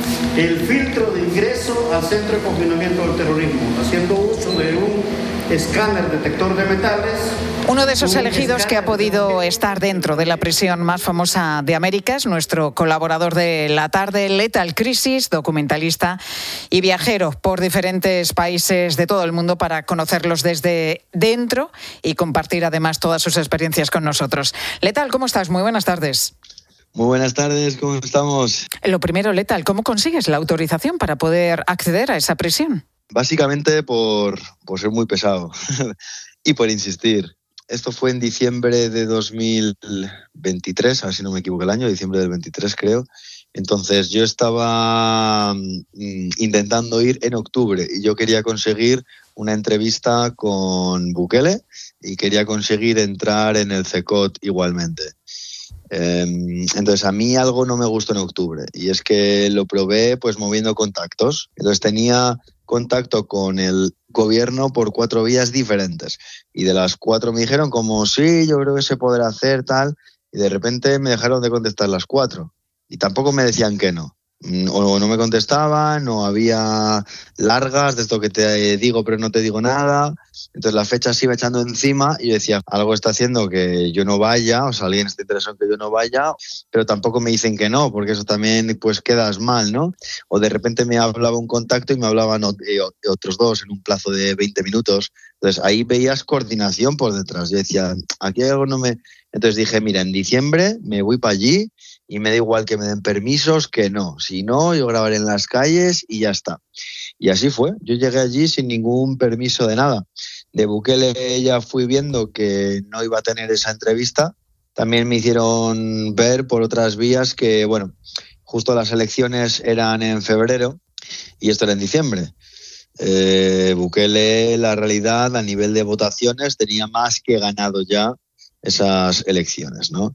el filtro de ingreso al Centro de Confinamiento del Terrorismo, haciendo uso de un escáner detector de metales. Uno de esos elegidos que ha podido estar dentro de la prisión más famosa de América es nuestro colaborador de La Tarde, Lethal Crisis, documentalista y viajero por diferentes países de todo el mundo para conocerlos desde dentro y compartir además todas sus experiencias con nosotros. Lethal, ¿cómo estás? Muy buenas tardes. Muy buenas tardes, ¿cómo estamos? Lo primero, Lethal, ¿cómo consigues la autorización para poder acceder a esa prisión? Básicamente por, por ser muy pesado y por insistir. Esto fue en diciembre de dos mil veintitrés, a ver si no me equivoco el año, diciembre del veintitrés creo. Entonces yo estaba mm, intentando ir en octubre y yo quería conseguir una entrevista con Bukele y quería conseguir entrar en el CECOT igualmente. Eh, entonces a mí algo no me gustó en octubre y es que lo probé pues moviendo contactos. Entonces tenía contacto con el gobierno por cuatro vías diferentes y de las cuatro me dijeron como sí, yo creo que se podrá hacer tal y de repente me dejaron de contestar las cuatro y tampoco me decían que no. O no me contestaban, o había largas de esto que te digo pero no te digo nada. Entonces la fecha se iba echando encima y yo decía, algo está haciendo que yo no vaya, o sea, alguien está interesado en que yo no vaya, pero tampoco me dicen que no, porque eso también pues quedas mal, ¿no? O de repente me hablaba un contacto y me hablaban otros dos en un plazo de veinte minutos. Entonces ahí veías coordinación por detrás. Yo decía, aquí algo no me... Entonces dije, mira, en diciembre me voy para allí y me da igual que me den permisos que no. Si no, yo grabaré en las calles y ya está. Y así fue. Yo llegué allí sin ningún permiso de nada. De Bukele ya fui viendo que no iba a tener esa entrevista. También me hicieron ver por otras vías que, bueno, justo las elecciones eran en febrero y esto era en diciembre. Eh, Bukele, la realidad, a nivel de votaciones, tenía más que ganado ya esas elecciones, ¿no?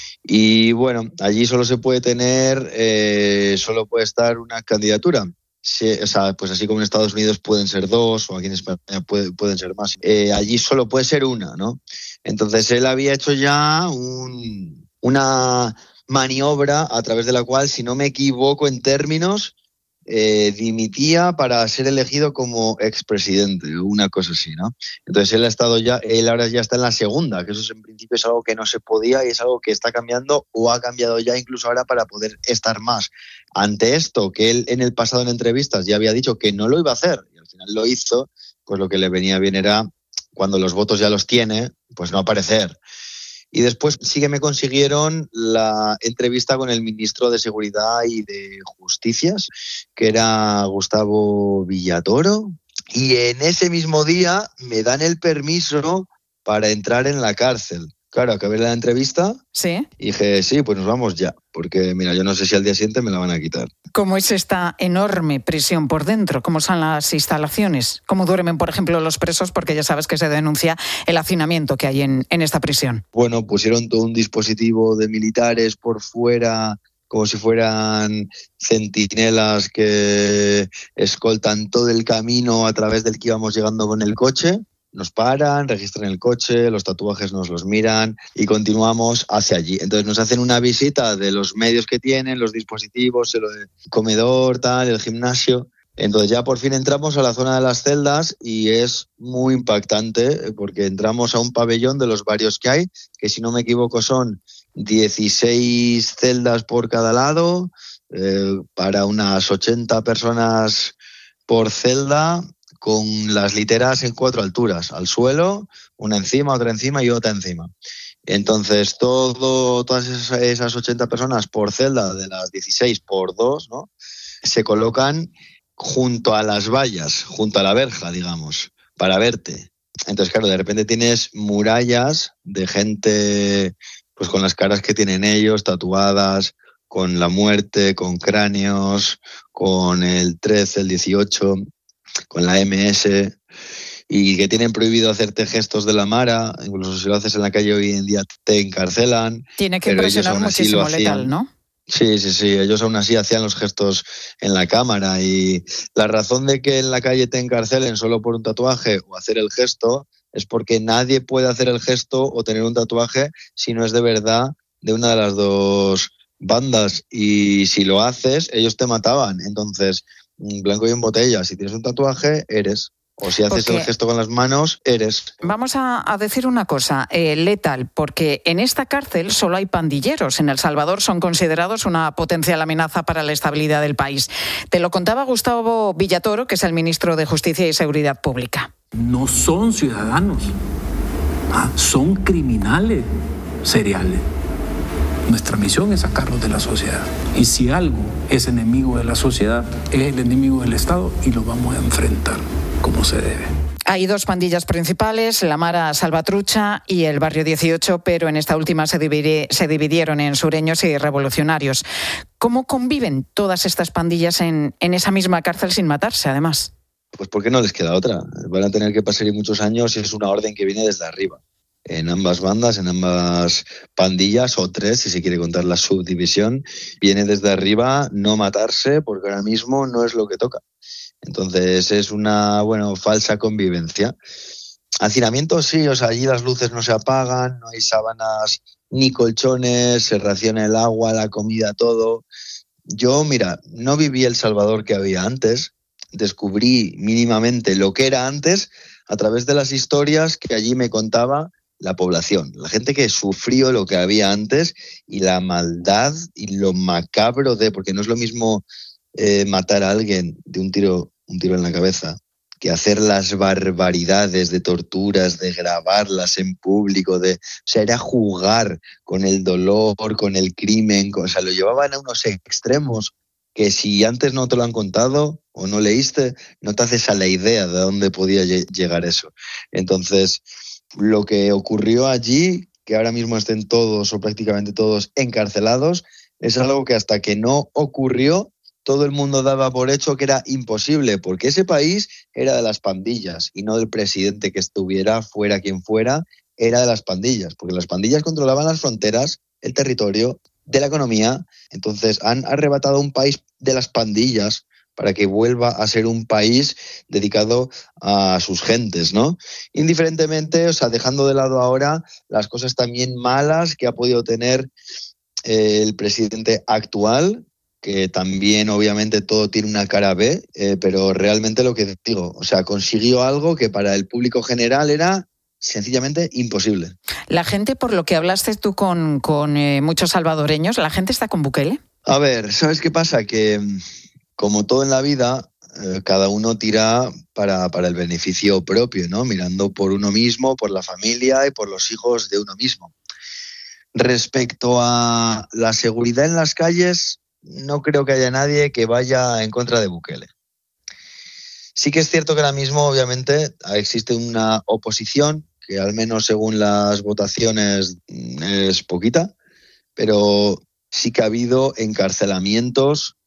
Y bueno, allí solo se puede tener, eh, solo puede estar una candidatura. Sí, o sea, pues así como en Estados Unidos pueden ser dos, o aquí en España puede, pueden ser más. Eh, allí solo puede ser una, ¿no? Entonces él había hecho ya un, una maniobra a través de la cual, si no me equivoco en términos, eh, dimitía para ser elegido como expresidente, una cosa así, ¿no? Entonces él ha estado ya, él ahora ya está en la segunda, que eso es, en principio es algo que no se podía y es algo que está cambiando o ha cambiado ya incluso ahora para poder estar más. Ante esto, que él en el pasado en entrevistas ya había dicho que no lo iba a hacer y al final lo hizo, pues lo que le venía bien era, cuando los votos ya los tiene, pues no aparecer. Y después sí que me consiguieron la entrevista con el ministro de Seguridad y de Justicias, que era Gustavo Villatoro. Y en ese mismo día me dan el permiso para entrar en la cárcel. Claro, acabé la entrevista. Sí. Y dije, sí, pues nos vamos ya. Porque, mira, yo no sé si al día siguiente me la van a quitar. ¿Cómo es esta enorme prisión por dentro? ¿Cómo son las instalaciones? ¿Cómo duermen, por ejemplo, los presos? Porque ya sabes que se denuncia el hacinamiento que hay en, en esta prisión. Bueno, pusieron todo un dispositivo de militares por fuera, como si fueran centinelas que escoltan todo el camino a través del que íbamos llegando con el coche. Nos paran, registran el coche, los tatuajes nos los miran y continuamos hacia allí. Entonces nos hacen una visita de los medios que tienen, los dispositivos, el comedor, tal, el gimnasio. Entonces ya por fin entramos a la zona de las celdas y es muy impactante porque entramos a un pabellón de los varios que hay, que si no me equivoco son dieciséis celdas por cada lado, eh, para unas ochenta personas por celda, con las literas en cuatro alturas, al suelo, una encima, otra encima y otra encima. Entonces, todo, todas esas, esas ochenta personas por celda, de las dieciséis por dos, ¿no?, se colocan junto a las vallas, junto a la verja, digamos, para verte. Entonces, claro, de repente tienes murallas de gente, pues con las caras que tienen ellos, tatuadas, con la muerte, con cráneos, con el trece, el dieciocho... con la eme ese, y que tienen prohibido hacerte gestos de la Mara, incluso si lo haces en la calle hoy en día te encarcelan. Tiene que impresionar muchísimo letal, ¿no? Sí, sí, sí, ellos aún así hacían los gestos en la cámara y la razón de que en la calle te encarcelen solo por un tatuaje o hacer el gesto es porque nadie puede hacer el gesto o tener un tatuaje si no es de verdad de una de las dos bandas y si lo haces ellos te mataban, entonces blanco y en botella, si tienes un tatuaje, eres. O si haces porque el gesto con las manos, eres. Vamos a, a decir una cosa, eh, letal, porque en esta cárcel solo hay pandilleros. En El Salvador son considerados una potencial amenaza para la estabilidad del país. Te lo contaba Gustavo Villatoro, que es el ministro de Justicia y Seguridad Pública. No son ciudadanos, ¿ah? Son criminales seriales. Nuestra misión es sacarlos de la sociedad. Y si algo es enemigo de la sociedad, es el enemigo del Estado y lo vamos a enfrentar como se debe. Hay dos pandillas principales, la Mara Salvatrucha y el Barrio dieciocho, pero en esta última se, divide, se dividieron en sureños y revolucionarios. ¿Cómo conviven todas estas pandillas en, en esa misma cárcel sin matarse, además? Pues porque no les queda otra. Van a tener que pasar muchos años y es una orden que viene desde arriba. En ambas bandas, en ambas pandillas, o tres, si se quiere contar la subdivisión, viene desde arriba no matarse, porque ahora mismo no es lo que toca. Entonces es una, bueno, falsa convivencia. Hacinamiento sí, o sea, allí las luces no se apagan, no hay sábanas ni colchones, se raciona el agua, la comida, todo. Yo, mira, no viví El Salvador que había antes, descubrí mínimamente lo que era antes a través de las historias que allí me contaba la población, la gente que sufrió lo que había antes y la maldad y lo macabro de, porque no es lo mismo eh, matar a alguien de un tiro, un tiro en la cabeza, que hacer las barbaridades de torturas, de grabarlas en público, de, o sea, era jugar con el dolor, con el crimen, con, o sea, lo llevaban a unos extremos que si antes no te lo han contado o no leíste, no te haces a la idea de dónde podía llegar eso. Entonces, lo que ocurrió allí, que ahora mismo estén todos o prácticamente todos encarcelados, es algo que hasta que no ocurrió, todo el mundo daba por hecho que era imposible, porque ese país era de las pandillas y no del presidente que estuviera, fuera quien fuera, era de las pandillas, porque las pandillas controlaban las fronteras, el territorio, de la economía. Entonces han arrebatado un país de las pandillas para que vuelva a ser un país dedicado a sus gentes, ¿no? Indiferentemente, o sea, dejando de lado ahora las cosas también malas que ha podido tener eh, el presidente actual, que también obviamente todo tiene una cara B, eh, pero realmente lo que digo, o sea, consiguió algo que para el público general era sencillamente imposible. La gente, por lo que hablaste tú con, con eh, muchos salvadoreños, ¿la gente está con Bukele? A ver, ¿sabes qué pasa? Que como todo en la vida, eh, cada uno tira para, para el beneficio propio, ¿no? Mirando por uno mismo, por la familia y por los hijos de uno mismo. Respecto a la seguridad en las calles, no creo que haya nadie que vaya en contra de Bukele. Sí que es cierto que ahora mismo, obviamente, existe una oposición que al menos según las votaciones es poquita, pero sí que ha habido encarcelamientos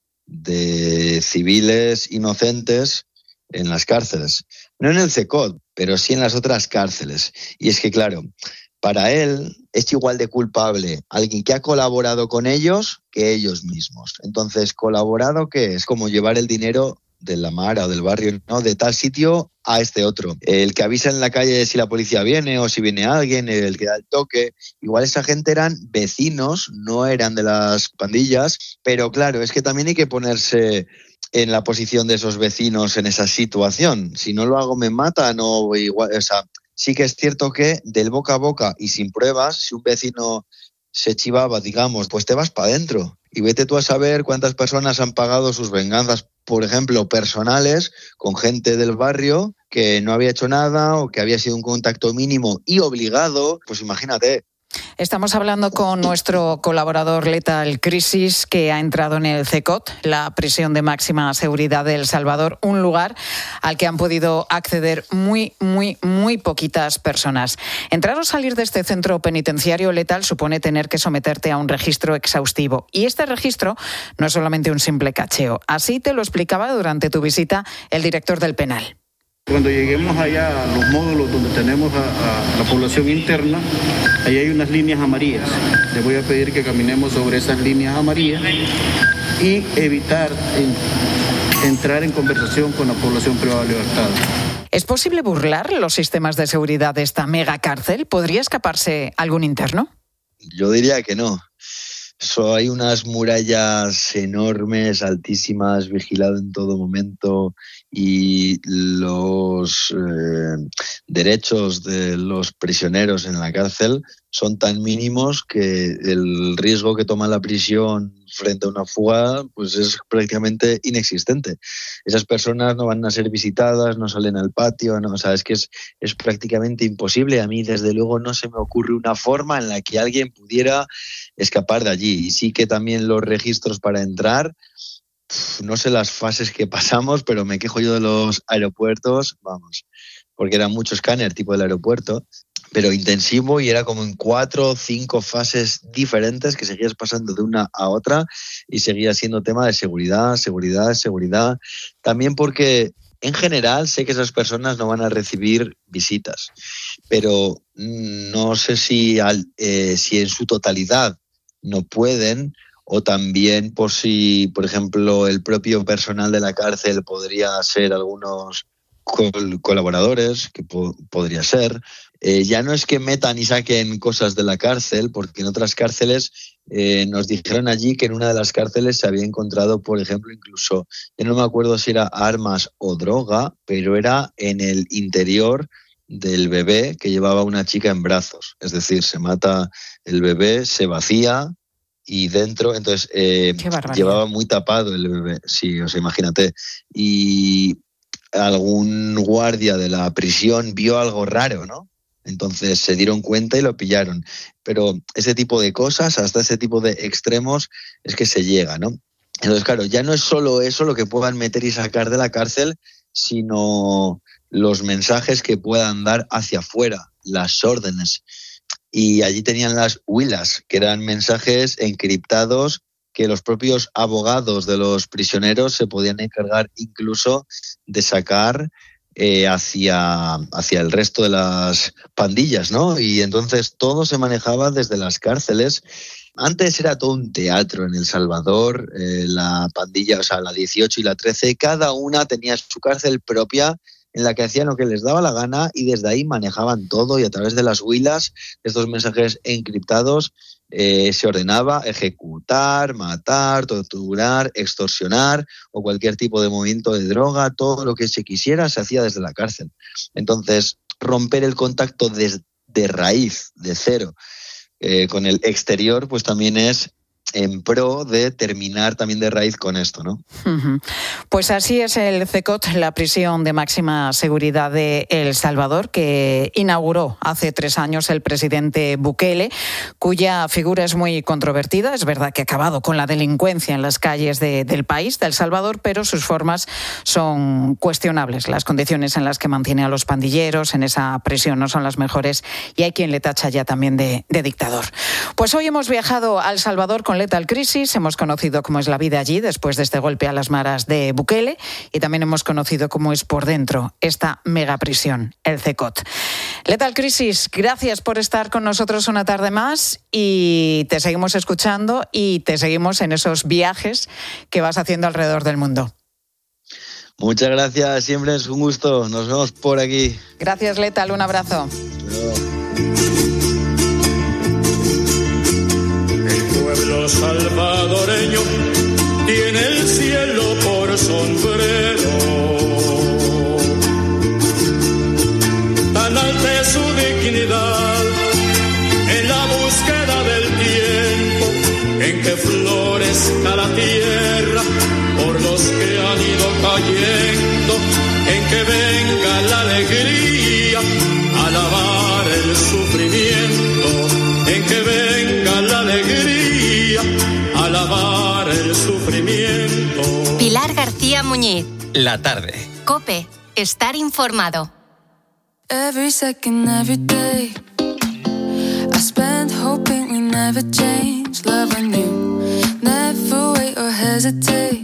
de civiles inocentes en las cárceles. No en el CECOT, pero sí en las otras cárceles. Y es que, claro, para él es igual de culpable alguien que ha colaborado con ellos que ellos mismos. Entonces, ¿colaborado qué es? Como llevar el dinero de la Mara o del barrio, ¿no? De tal sitio a este otro. El que avisa en la calle si la policía viene o si viene alguien, el que da el toque. Igual esa gente eran vecinos, no eran de las pandillas, pero claro, es que también hay que ponerse en la posición de esos vecinos en esa situación. Si no lo hago me matan o igual, o sea, sí que es cierto que del boca a boca y sin pruebas, si un vecino se chivaba, digamos, pues te vas para adentro. Y vete tú a saber cuántas personas han pagado sus venganzas, por ejemplo, personales, con gente del barrio que no había hecho nada o que había sido un contacto mínimo y obligado, pues imagínate. Estamos hablando con nuestro colaborador Lethal Crisis, que ha entrado en el CECOT, la prisión de máxima seguridad de El Salvador, un lugar al que han podido acceder muy, muy, muy poquitas personas. Entrar o salir de este centro penitenciario letal supone tener que someterte a un registro exhaustivo. Y este registro no es solamente un simple cacheo. Así te lo explicaba durante tu visita el director del penal. Cuando lleguemos allá a los módulos donde tenemos a, a la población interna, ahí hay unas líneas amarillas. Les voy a pedir que caminemos sobre esas líneas amarillas y evitar en, entrar en conversación con la población privada de libertad. ¿Es posible burlar los sistemas de seguridad de esta mega cárcel? ¿Podría escaparse algún interno? Yo diría que no. So, hay unas murallas enormes, altísimas, vigilado en todo momento, y los eh, derechos de los prisioneros en la cárcel son tan mínimos que el riesgo que toma la prisión frente a una fuga pues es prácticamente inexistente. Esas personas no van a ser visitadas, no salen al patio, no, o sea, es que es, es prácticamente imposible. A mí, desde luego, no se me ocurre una forma en la que alguien pudiera escapar de allí. Y sí que también los registros para entrar, no sé las fases que pasamos, pero me quejo yo de los aeropuertos, vamos, porque era mucho escáner tipo del aeropuerto, pero intensivo, y era como en cuatro o cinco fases diferentes que seguías pasando de una a otra y seguía siendo tema de seguridad, seguridad, seguridad. También porque en general sé que esas personas no van a recibir visitas, pero no sé si, al, eh, si en su totalidad no pueden, o también por si, por ejemplo, el propio personal de la cárcel podría ser algunos col- colaboradores, que po- podría ser. Eh, ya no es que metan y saquen cosas de la cárcel, porque en otras cárceles eh, nos dijeron allí que en una de las cárceles se había encontrado, por ejemplo, incluso, yo no me acuerdo si era armas o droga, pero era en el interior del bebé que llevaba una chica en brazos. Es decir, se mata el bebé, se vacía y dentro, entonces eh, llevaba muy tapado el bebé. Sí, o sea, imagínate. Y algún guardia de la prisión vio algo raro, ¿no? Entonces se dieron cuenta y lo pillaron. Pero ese tipo de cosas, hasta ese tipo de extremos, es que se llega, ¿no? Entonces, claro, ya no es solo eso lo que puedan meter y sacar de la cárcel, sino los mensajes que puedan dar hacia afuera, las órdenes. Y allí tenían las huilas, que eran mensajes encriptados que los propios abogados de los prisioneros se podían encargar incluso de sacar eh, hacia, hacia el resto de las pandillas, ¿no? Y entonces todo se manejaba desde las cárceles. Antes era todo un teatro en El Salvador, eh, la pandilla, o sea, la dieciocho y la trece, cada una tenía su cárcel propia en la que hacían lo que les daba la gana y desde ahí manejaban todo, y a través de las huilas, estos mensajes encriptados, eh, se ordenaba ejecutar, matar, torturar, extorsionar o cualquier tipo de movimiento de droga. Todo lo que se quisiera se hacía desde la cárcel. Entonces, romper el contacto de, de raíz, de cero, eh, con el exterior, pues también es en pro de terminar también de raíz con esto, ¿no? Uh-huh. Pues así es el C E C O T, la prisión de máxima seguridad de El Salvador, que inauguró hace tres años el presidente Bukele, cuya figura es muy controvertida. Es verdad que ha acabado con la delincuencia en las calles de, del país, de El Salvador, pero sus formas son cuestionables. Las condiciones en las que mantiene a los pandilleros en esa prisión no son las mejores, y hay quien le tacha ya también de, de dictador. Pues hoy hemos viajado a El Salvador con Lethal Crisis, hemos conocido cómo es la vida allí después de este golpe a las maras de Bukele, y también hemos conocido cómo es por dentro esta megaprisión, el C E C O T. Lethal Crisis, gracias por estar con nosotros una tarde más, y te seguimos escuchando y te seguimos en esos viajes que vas haciendo alrededor del mundo. Muchas gracias, siempre es un gusto. Nos vemos por aquí. Gracias, Lethal, un abrazo. El pueblo salvadoreño tiene el cielo por sombrero, tan alta es su dignidad en la búsqueda del tiempo en que florezca la tierra por los que han ido cayendo, en que venga la alegría a lavar el sufrimiento, en que venga la alegría a lavar el sufrimiento. Pilar García Muñiz. La tarde. COPE. Estar informado. Every second, every day, I spend hoping we never change. Loving you, never wait or hesitate.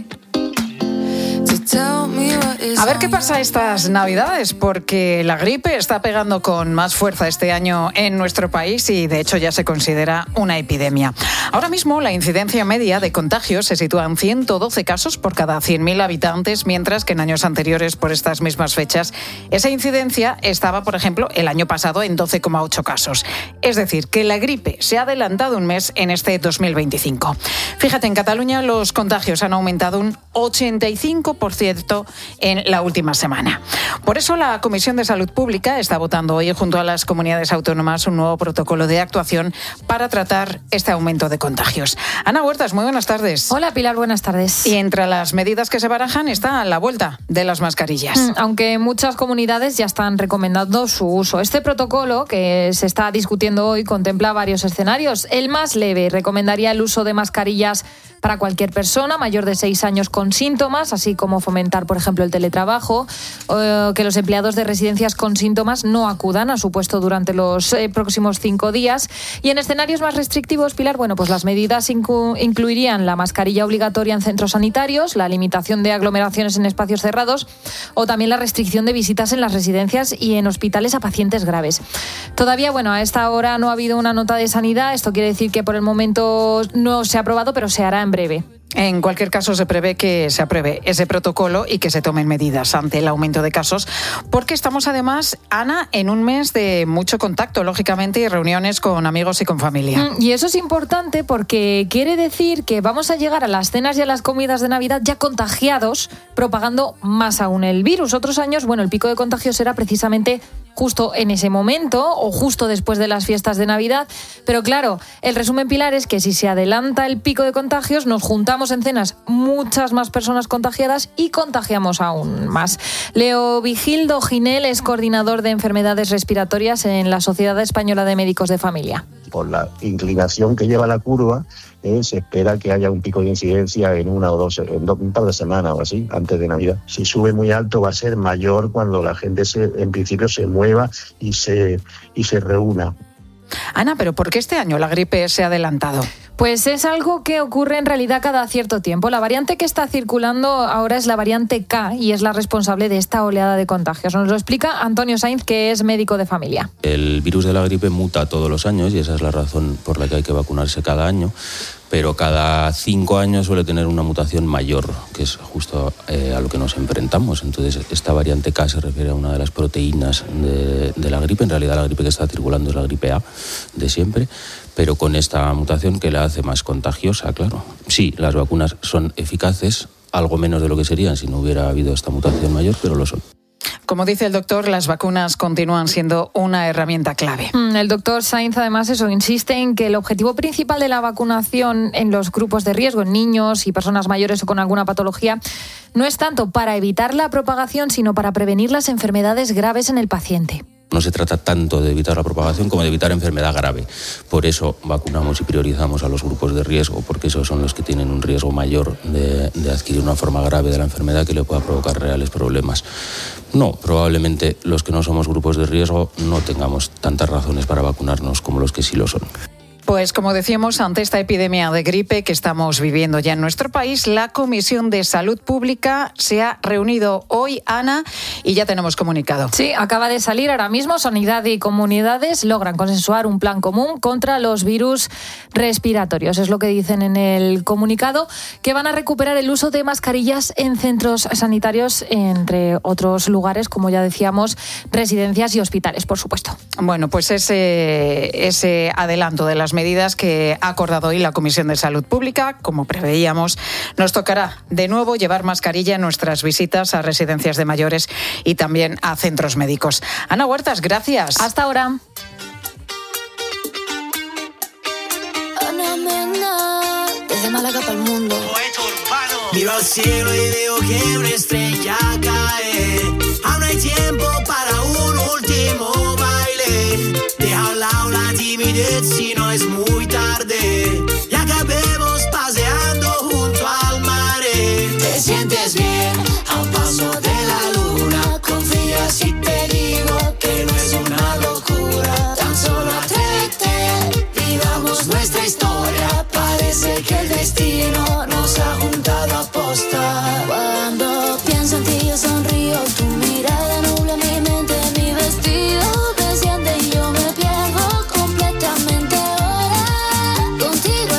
A ver qué pasa estas Navidades, porque la gripe está pegando con más fuerza este año en nuestro país y de hecho ya se considera una epidemia. Ahora mismo la incidencia media de contagios se sitúa en ciento doce casos por cada cien mil habitantes, mientras que en años anteriores por estas mismas fechas esa incidencia estaba, por ejemplo, el año pasado en doce coma ocho casos. Es decir, que la gripe se ha adelantado un mes en este dos mil veinticinco. Fíjate, en Cataluña los contagios han aumentado un ochenta y cinco por ciento en la última semana. Por eso la Comisión de Salud Pública está votando hoy junto a las comunidades autónomas un nuevo protocolo de actuación para tratar este aumento de contagios. Ana Huertas, muy buenas tardes. Hola Pilar, buenas tardes. Y entre las medidas que se barajan está la vuelta de las mascarillas. Mm, aunque muchas comunidades ya están recomendando su uso. Este protocolo que se está discutiendo hoy contempla varios escenarios. El más leve recomendaría el uso de mascarillas para cualquier persona mayor de seis años con síntomas, así como fomentar, por ejemplo, el teletrabajo, eh, que los empleados de residencias con síntomas no acudan a su puesto durante los eh, próximos cinco días. Y en escenarios más restrictivos, Pilar, bueno, pues las medidas incu- incluirían la mascarilla obligatoria en centros sanitarios, la limitación de aglomeraciones en espacios cerrados o también la restricción de visitas en las residencias y en hospitales a pacientes graves. Todavía, bueno, a esta hora no ha habido una nota de sanidad. Esto quiere decir que por el momento no se ha aprobado, pero se hará en breve. En cualquier caso, se prevé que se apruebe ese protocolo y que se tomen medidas ante el aumento de casos, porque estamos además, Ana, en un mes de mucho contacto, lógicamente, y reuniones con amigos y con familia. Y eso es importante porque quiere decir que vamos a llegar a las cenas y a las comidas de Navidad ya contagiados, propagando más aún el virus. Otros años, bueno, el pico de contagios era precisamente justo en ese momento o justo después de las fiestas de Navidad. Pero claro, el resumen, Pilar, es que si se adelanta el pico de contagios, nos juntamos en cenas muchas más personas contagiadas y contagiamos aún más. Leo Vigildo Ginel es coordinador de enfermedades respiratorias en la Sociedad Española de Médicos de Familia. Por la inclinación que lleva la curva, eh, se espera que haya un pico de incidencia en una o dos, en un par de semanas o así, antes de Navidad. Si sube muy alto, va a ser mayor cuando la gente se, en principio se mueva y se, y se reúna. Ana, ¿pero por qué este año la gripe se ha adelantado? Pues es algo que ocurre en realidad cada cierto tiempo. La variante que está circulando ahora es la variante K y es la responsable de esta oleada de contagios. Nos lo explica Antonio Sainz, que es médico de familia. El virus de la gripe muta todos los años y esa es la razón por la que hay que vacunarse cada año. pero cada cinco años suele tener una mutación mayor, que es justo eh, a lo que nos enfrentamos. Entonces, esta variante K se refiere a una de las proteínas de, de la gripe. En realidad, la gripe que está circulando es la gripe A de siempre, pero con esta mutación que la hace más contagiosa, claro. Sí, las vacunas son eficaces, algo menos de lo que serían si no hubiera habido esta mutación mayor, pero lo son. Como dice el doctor, las vacunas continúan siendo una herramienta clave. El doctor Sainz, además, eso insiste en que el objetivo principal de la vacunación en los grupos de riesgo, en niños y personas mayores o con alguna patología, no es tanto para evitar la propagación, sino para prevenir las enfermedades graves en el paciente. No se trata tanto de evitar la propagación como de evitar enfermedad grave. Por eso vacunamos y priorizamos a los grupos de riesgo, porque esos son los que tienen un riesgo mayor de, de adquirir una forma grave de la enfermedad que le pueda provocar reales problemas. No, probablemente los que no somos grupos de riesgo no tengamos tantas razones para vacunarnos como los que sí lo son. Pues como decíamos, ante esta epidemia de gripe que estamos viviendo ya en nuestro país, la Comisión de Salud Pública se ha reunido hoy, Ana, y ya tenemos comunicado. Sí, acaba de salir ahora mismo. Sanidad y comunidades logran consensuar un plan común contra los virus respiratorios. Es lo que dicen en el comunicado, que van a recuperar el uso de mascarillas en centros sanitarios, entre otros lugares, como ya decíamos, residencias y hospitales, por supuesto. Bueno, pues ese, ese adelanto de las medidas que ha acordado hoy la Comisión de Salud Pública, como preveíamos, nos tocará de nuevo llevar mascarilla en nuestras visitas a residencias de mayores y también a centros médicos. Ana Huertas, gracias. Hasta ahora. Ana Mena, desde Málaga para el mundo. Miro al cielo y veo que una estrella cae. Aún hay tiempo para un último baile. Deja a un lado la timidez si no es muy tarde. Y acabemos paseando junto al mar. Te sientes bien a un paso de la luna. Confía si te digo que no es una locura. Tan solo atrévete, vivamos nuestra historia. Parece que el destino nos ha juntado a posta. Cuando pienso en ti yo sonrío, tu mirada nubla mi mente, mi vestido desciende y yo me pierdo completamente ahora, contigo a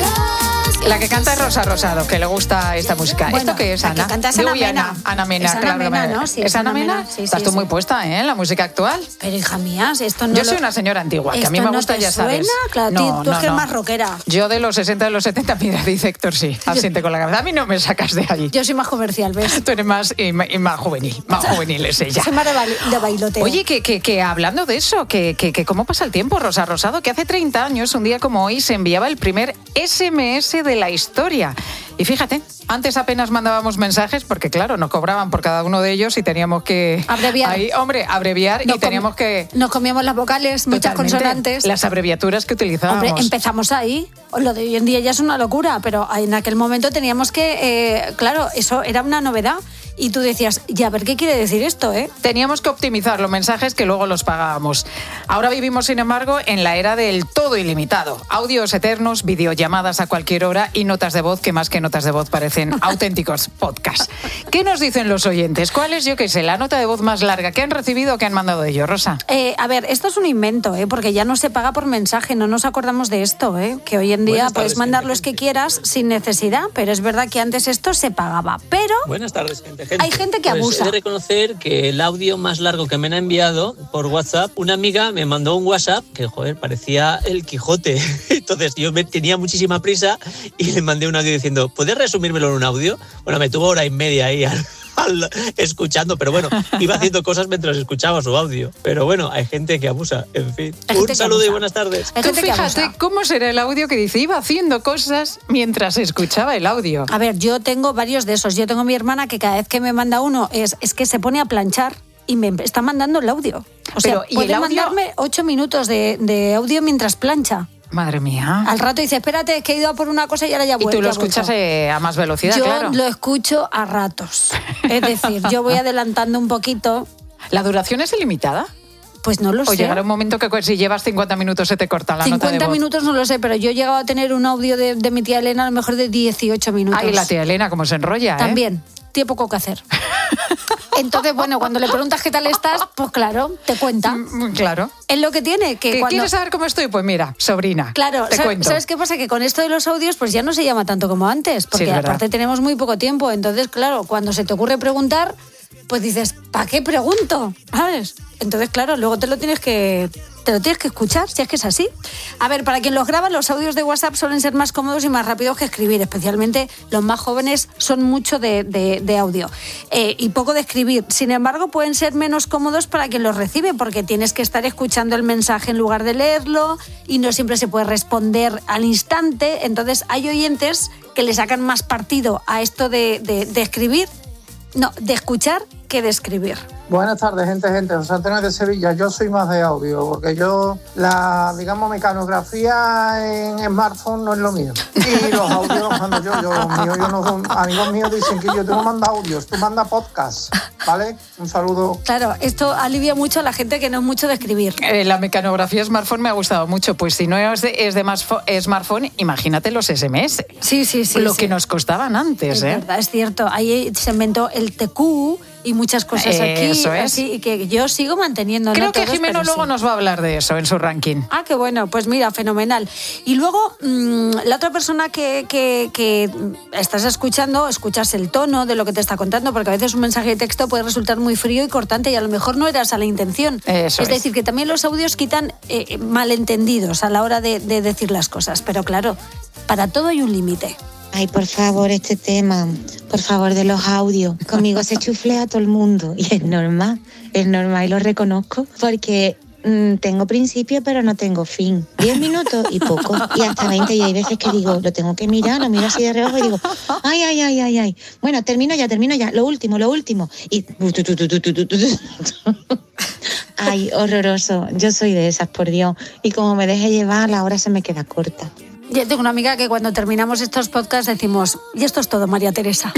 solas. La que canta es Rosa Rosado, que le gusta esta música. Bueno, ¿Esto qué es, la que Ana? canta es Ana Uy, Mena. Ana, Ana Mena, Es Ana claro. Mena, me- ¿no? Sí, ¿Es Ana Mena? Sí, Estás sí, tú sí. muy puesta, ¿eh? En la música actual. Pero hija mía, esto no Yo lo- soy una señora antigua, que a mí ¿Esto me no gusta, te ya sabes. suena? Claro, No, tú no, es que no. eres más rockera. Yo de los sesenta, de los setenta, mira, dice Héctor, sí, asiente con la cabeza. A mí no me sacas de ahí. Yo soy más comercial, ¿ves? Tú eres más, y, ma- y más juvenil, más juvenil es ella. Soy más de, bail- de bailoteo. Oye, que, que, que hablando de eso, que, que, que cómo pasa el tiempo, Rosa Rosado, que hace treinta años, un día como hoy, se enviaba el primer ese eme ese de la historia. Y fíjate, antes apenas mandábamos mensajes, porque claro, nos cobraban por cada uno de ellos y teníamos que... Abreviar. Ahí, hombre, abreviar Nos y teníamos que... Nos comíamos las vocales, muchas Totalmente, consonantes. Las abreviaturas que utilizábamos. Hombre, empezamos ahí. Lo de hoy en día ya es una locura, pero en aquel momento teníamos que, eh, claro, eso era una novedad. Y tú decías, ya a ver qué quiere decir esto, ¿eh? Teníamos que optimizar los mensajes que luego los pagábamos. Ahora vivimos, sin embargo, en la era del todo ilimitado. Audios eternos, videollamadas a cualquier hora y notas de voz que más que notas de voz parecen auténticos podcasts. ¿Qué nos dicen los oyentes? ¿Cuál es, yo qué sé, la nota de voz más larga que han recibido o que han mandado ellos, Rosa? Eh, a ver, esto es un invento, ¿eh? Porque ya no se paga por mensaje, no nos acordamos de esto, ¿eh? Que hoy en día Buenas puedes tardes, mandar gente, los que quieras sin necesidad, pero es verdad que antes esto se pagaba. Pero Buenas tardes, gente. hay gente que Pues abusa. he de reconocer que el audio más largo que me han enviado por WhatsApp, una amiga me mandó un WhatsApp que, joder, parecía el Quijote. Entonces yo me tenía muchísima prisa y le mandé un audio diciendo, ¿puedes resumírmelo en un audio? Bueno, me tuvo hora y media ahí al, al- escuchando, pero bueno, iba haciendo cosas mientras escuchaba su audio. Pero bueno, hay gente que abusa, en fin. Hay Un gente que saludo y abusa. buenas tardes. Tú fíjate cómo será el audio que dice, iba haciendo cosas mientras escuchaba el audio. A ver, yo tengo varios de esos. Yo tengo a mi hermana que cada vez que me manda uno es, es que se pone a planchar y me está mandando el audio. O sea, Pero, ¿y puede el audio? mandarme ocho minutos de, de audio mientras plancha. Madre mía. Al rato dice, espérate, que he ido a por una cosa y ahora ya Y vuelvo. tú lo escuchas eh, a más velocidad, Yo claro. lo escucho a ratos. Es decir, yo voy adelantando un poquito. ¿La duración es ilimitada? Pues no lo O sé. llegará un momento que si llevas cincuenta minutos se te corta la nota de cincuenta voz. minutos no lo sé, pero yo he llegado a tener un audio de, de mi tía Elena a lo mejor de dieciocho minutos. Ay, la tía Elena, cómo se enrolla, ¿eh? También, tiene poco que hacer. Entonces, bueno, cuando le preguntas qué tal estás, pues claro, te cuenta. Claro. Es lo que tiene. Que cuando... ¿Quieres saber cómo estoy? Pues mira, sobrina, claro, te ¿sabes, cuento. ¿sabes qué pasa? Que con esto de los audios, pues ya no se llama tanto como antes, porque Sí, es aparte verdad. tenemos muy poco tiempo. Entonces, claro, cuando se te ocurre preguntar, pues dices, ¿para qué pregunto? ¿Sabes? Entonces, claro, luego te lo tienes que... Te lo tienes que escuchar, si es que es así. A ver, para quien los graba, los audios de WhatsApp suelen ser más cómodos y más rápidos que escribir. Especialmente los más jóvenes son mucho de, de, de audio eh, y poco de escribir. Sin embargo, pueden ser menos cómodos para quien los recibe, porque tienes que estar escuchando el mensaje en lugar de leerlo y no siempre se puede responder al instante. Entonces, hay oyentes que le sacan más partido a esto de, de, de escribir, no, de escuchar que de escribir. Buenas tardes, gente, gente. José Antonio de Sevilla. Yo soy más de audio, porque yo, la, digamos, mecanografía en smartphone no es lo mío. Y los audios los mando yo. yo los míos, yo no, amigos míos dicen que yo, tú no mandas audios, tú mandas podcast, ¿vale? Un saludo. Claro, esto alivia mucho a la gente que no es mucho de escribir. Eh, la mecanografía smartphone me ha gustado mucho. Pues si no es de, es de masfo- smartphone, imagínate los ese eme ese. Sí, sí, sí. Lo sí. que nos costaban antes, Es ¿eh? verdad, es cierto. Ahí se inventó el T Q y muchas cosas aquí. Eso es. Así, y que yo sigo manteniendo. Creo no que todos, Jimeno pero luego sí. nos va a hablar de eso en su ranking. Ah, qué bueno, pues mira, fenomenal. Y luego, mmm, la otra persona que, que, que estás escuchando, escuchas el tono de lo que te está contando, porque a veces un mensaje de texto puede resultar muy frío y cortante y a lo mejor no era esa la intención. Eso es es. decir, que también los audios quitan eh, malentendidos a la hora de, de decir las cosas. Pero claro, para todo hay un límite. Ay, por favor, este tema, por favor, de los audios. Conmigo se chuflea a todo el mundo y es normal, es normal y lo reconozco porque mmm, tengo principio pero no tengo fin. Diez minutos y poco, y hasta veinte, y hay veces que digo, lo tengo que mirar, lo miro así de reojo y digo, ay, ay, ay, ay, ay. Bueno, termino ya, termino ya, lo último, lo último. Y... Ay, horroroso, yo soy de esas, por Dios. Y como me deje llevar, la hora se me queda corta. Yo tengo una amiga que cuando terminamos estos podcasts decimos, y esto es todo, María Teresa.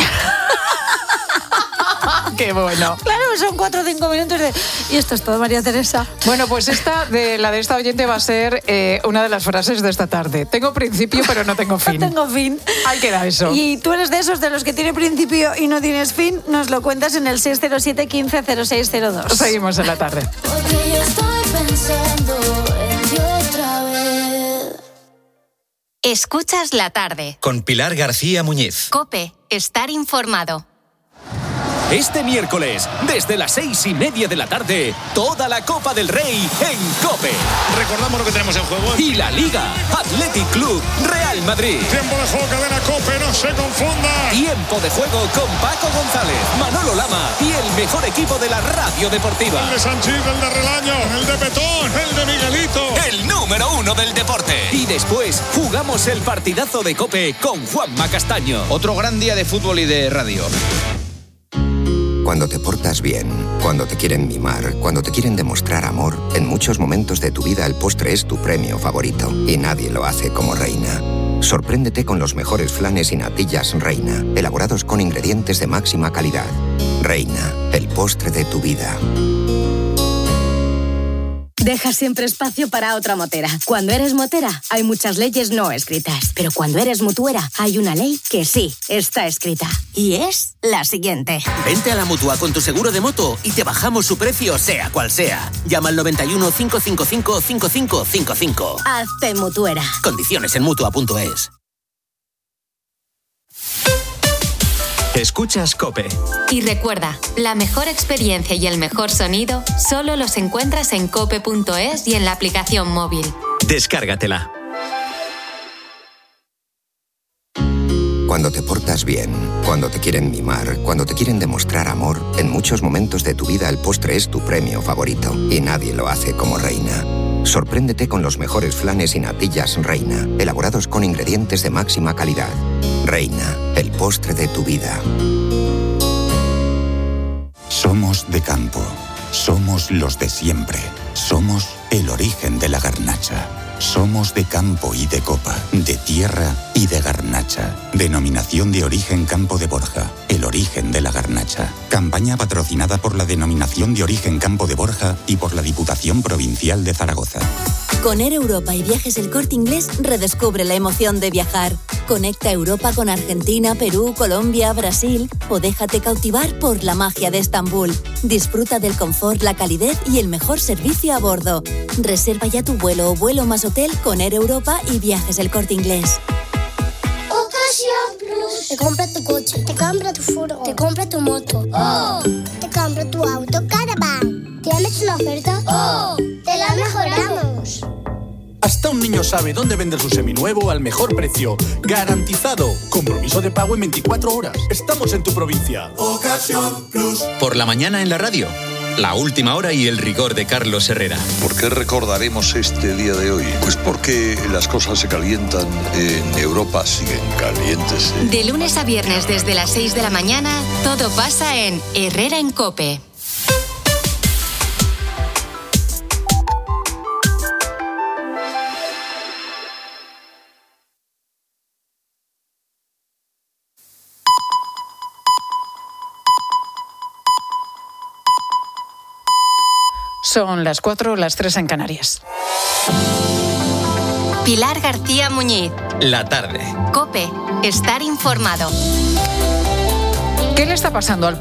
Qué bueno. Claro, son cuatro o cinco minutos de... Y esto es todo, María Teresa. Bueno, pues esta de la de esta oyente va a ser eh, una de las frases de esta tarde. Tengo principio, pero no tengo fin. No tengo fin. Ahí queda eso. Y tú eres de esos de los que tiene principio y no tienes fin, nos lo cuentas en el seis cero siete, quince, cero seis cero dos. Seguimos en la tarde. Porque yo estoy pensando en ti otra vez. Escuchas la tarde. Con Pilar García Muñiz. COPE. Estar informado. Este miércoles, desde las seis y media de la tarde, toda la Copa del Rey en COPE. Recordamos lo que tenemos en juego. Y la Liga, Athletic Club, Real Madrid. Tiempo de juego, cadena COPE, no se confunda. Tiempo de juego con Paco González, Manolo Lama y el mejor equipo de la radio deportiva. El de Sanchís, el de Relaño, el de Petón, el de Miguelito. El número uno del deporte. Y después jugamos el partidazo de COPE con Juanma Castaño. Otro gran día de fútbol y de radio. Cuando te portas bien, cuando te quieren mimar, cuando te quieren demostrar amor, en muchos momentos de tu vida el postre es tu premio favorito. Y nadie lo hace como Reina. Sorpréndete con los mejores flanes y natillas Reina, elaborados con ingredientes de máxima calidad. Reina, el postre de tu vida. Deja siempre espacio para otra motera. Cuando eres motera, hay muchas leyes no escritas. Pero cuando eres mutuera, hay una ley que sí está escrita. Y es la siguiente. Vente a la Mutua con tu seguro de moto y te bajamos su precio, sea cual sea. Llama al noventa y uno, cinco cinco cinco, cinco cinco cinco cinco. Hazte mutuera. Condiciones en mutua punto es. Escuchas COPE. Y recuerda, la mejor experiencia y el mejor sonido solo los encuentras en cope punto es y en la aplicación móvil. Descárgatela. Cuando te portas bien, cuando te quieren mimar, cuando te quieren demostrar amor, en muchos momentos de tu vida el postre es tu premio favorito. Y nadie lo hace como Reina. Sorpréndete con los mejores flanes y natillas Reina, elaborados con ingredientes de máxima calidad. Reina, el postre de tu vida. Somos de campo. Somos los de siempre. Somos el origen de la garnacha. Somos de campo y de copa, de tierra y de garnacha. Denominación de origen Campo de Borja, el origen de la garnacha. Campaña patrocinada por la Denominación de origen Campo de Borja y por la Diputación Provincial de Zaragoza. Con Air Europa y Viajes El Corte Inglés, redescubre la emoción de viajar. Conecta Europa con Argentina, Perú, Colombia, Brasil o déjate cautivar por la magia de Estambul. Disfruta del confort, la calidez y el mejor servicio a bordo. Reserva ya tu vuelo o vuelo más hotel con Air Europa y Viajes El Corte Inglés. Ocasión Plus. Te compra tu coche, te compra tu furgo, te compra tu moto. ¡Oh! Te compra tu auto Caravan. ¿Tienes una oferta? ¡Oh! ¡Te la mejoramos! Hasta un niño sabe dónde vender su seminuevo al mejor precio. ¡Garantizado! Compromiso de pago en veinticuatro horas. Estamos en tu provincia. Ocasión Plus. Por la mañana en la radio. La última hora y el rigor de Carlos Herrera. ¿Por qué recordaremos este día de hoy? Pues porque las cosas se calientan en Europa, siguen calientes. ¿eh? De lunes a viernes desde las seis de la mañana, todo pasa en Herrera en COPE. Son las cuatro, las tres en Canarias. Pilar García Muñiz. La tarde. COPE. Estar informado. ¿Qué le está pasando al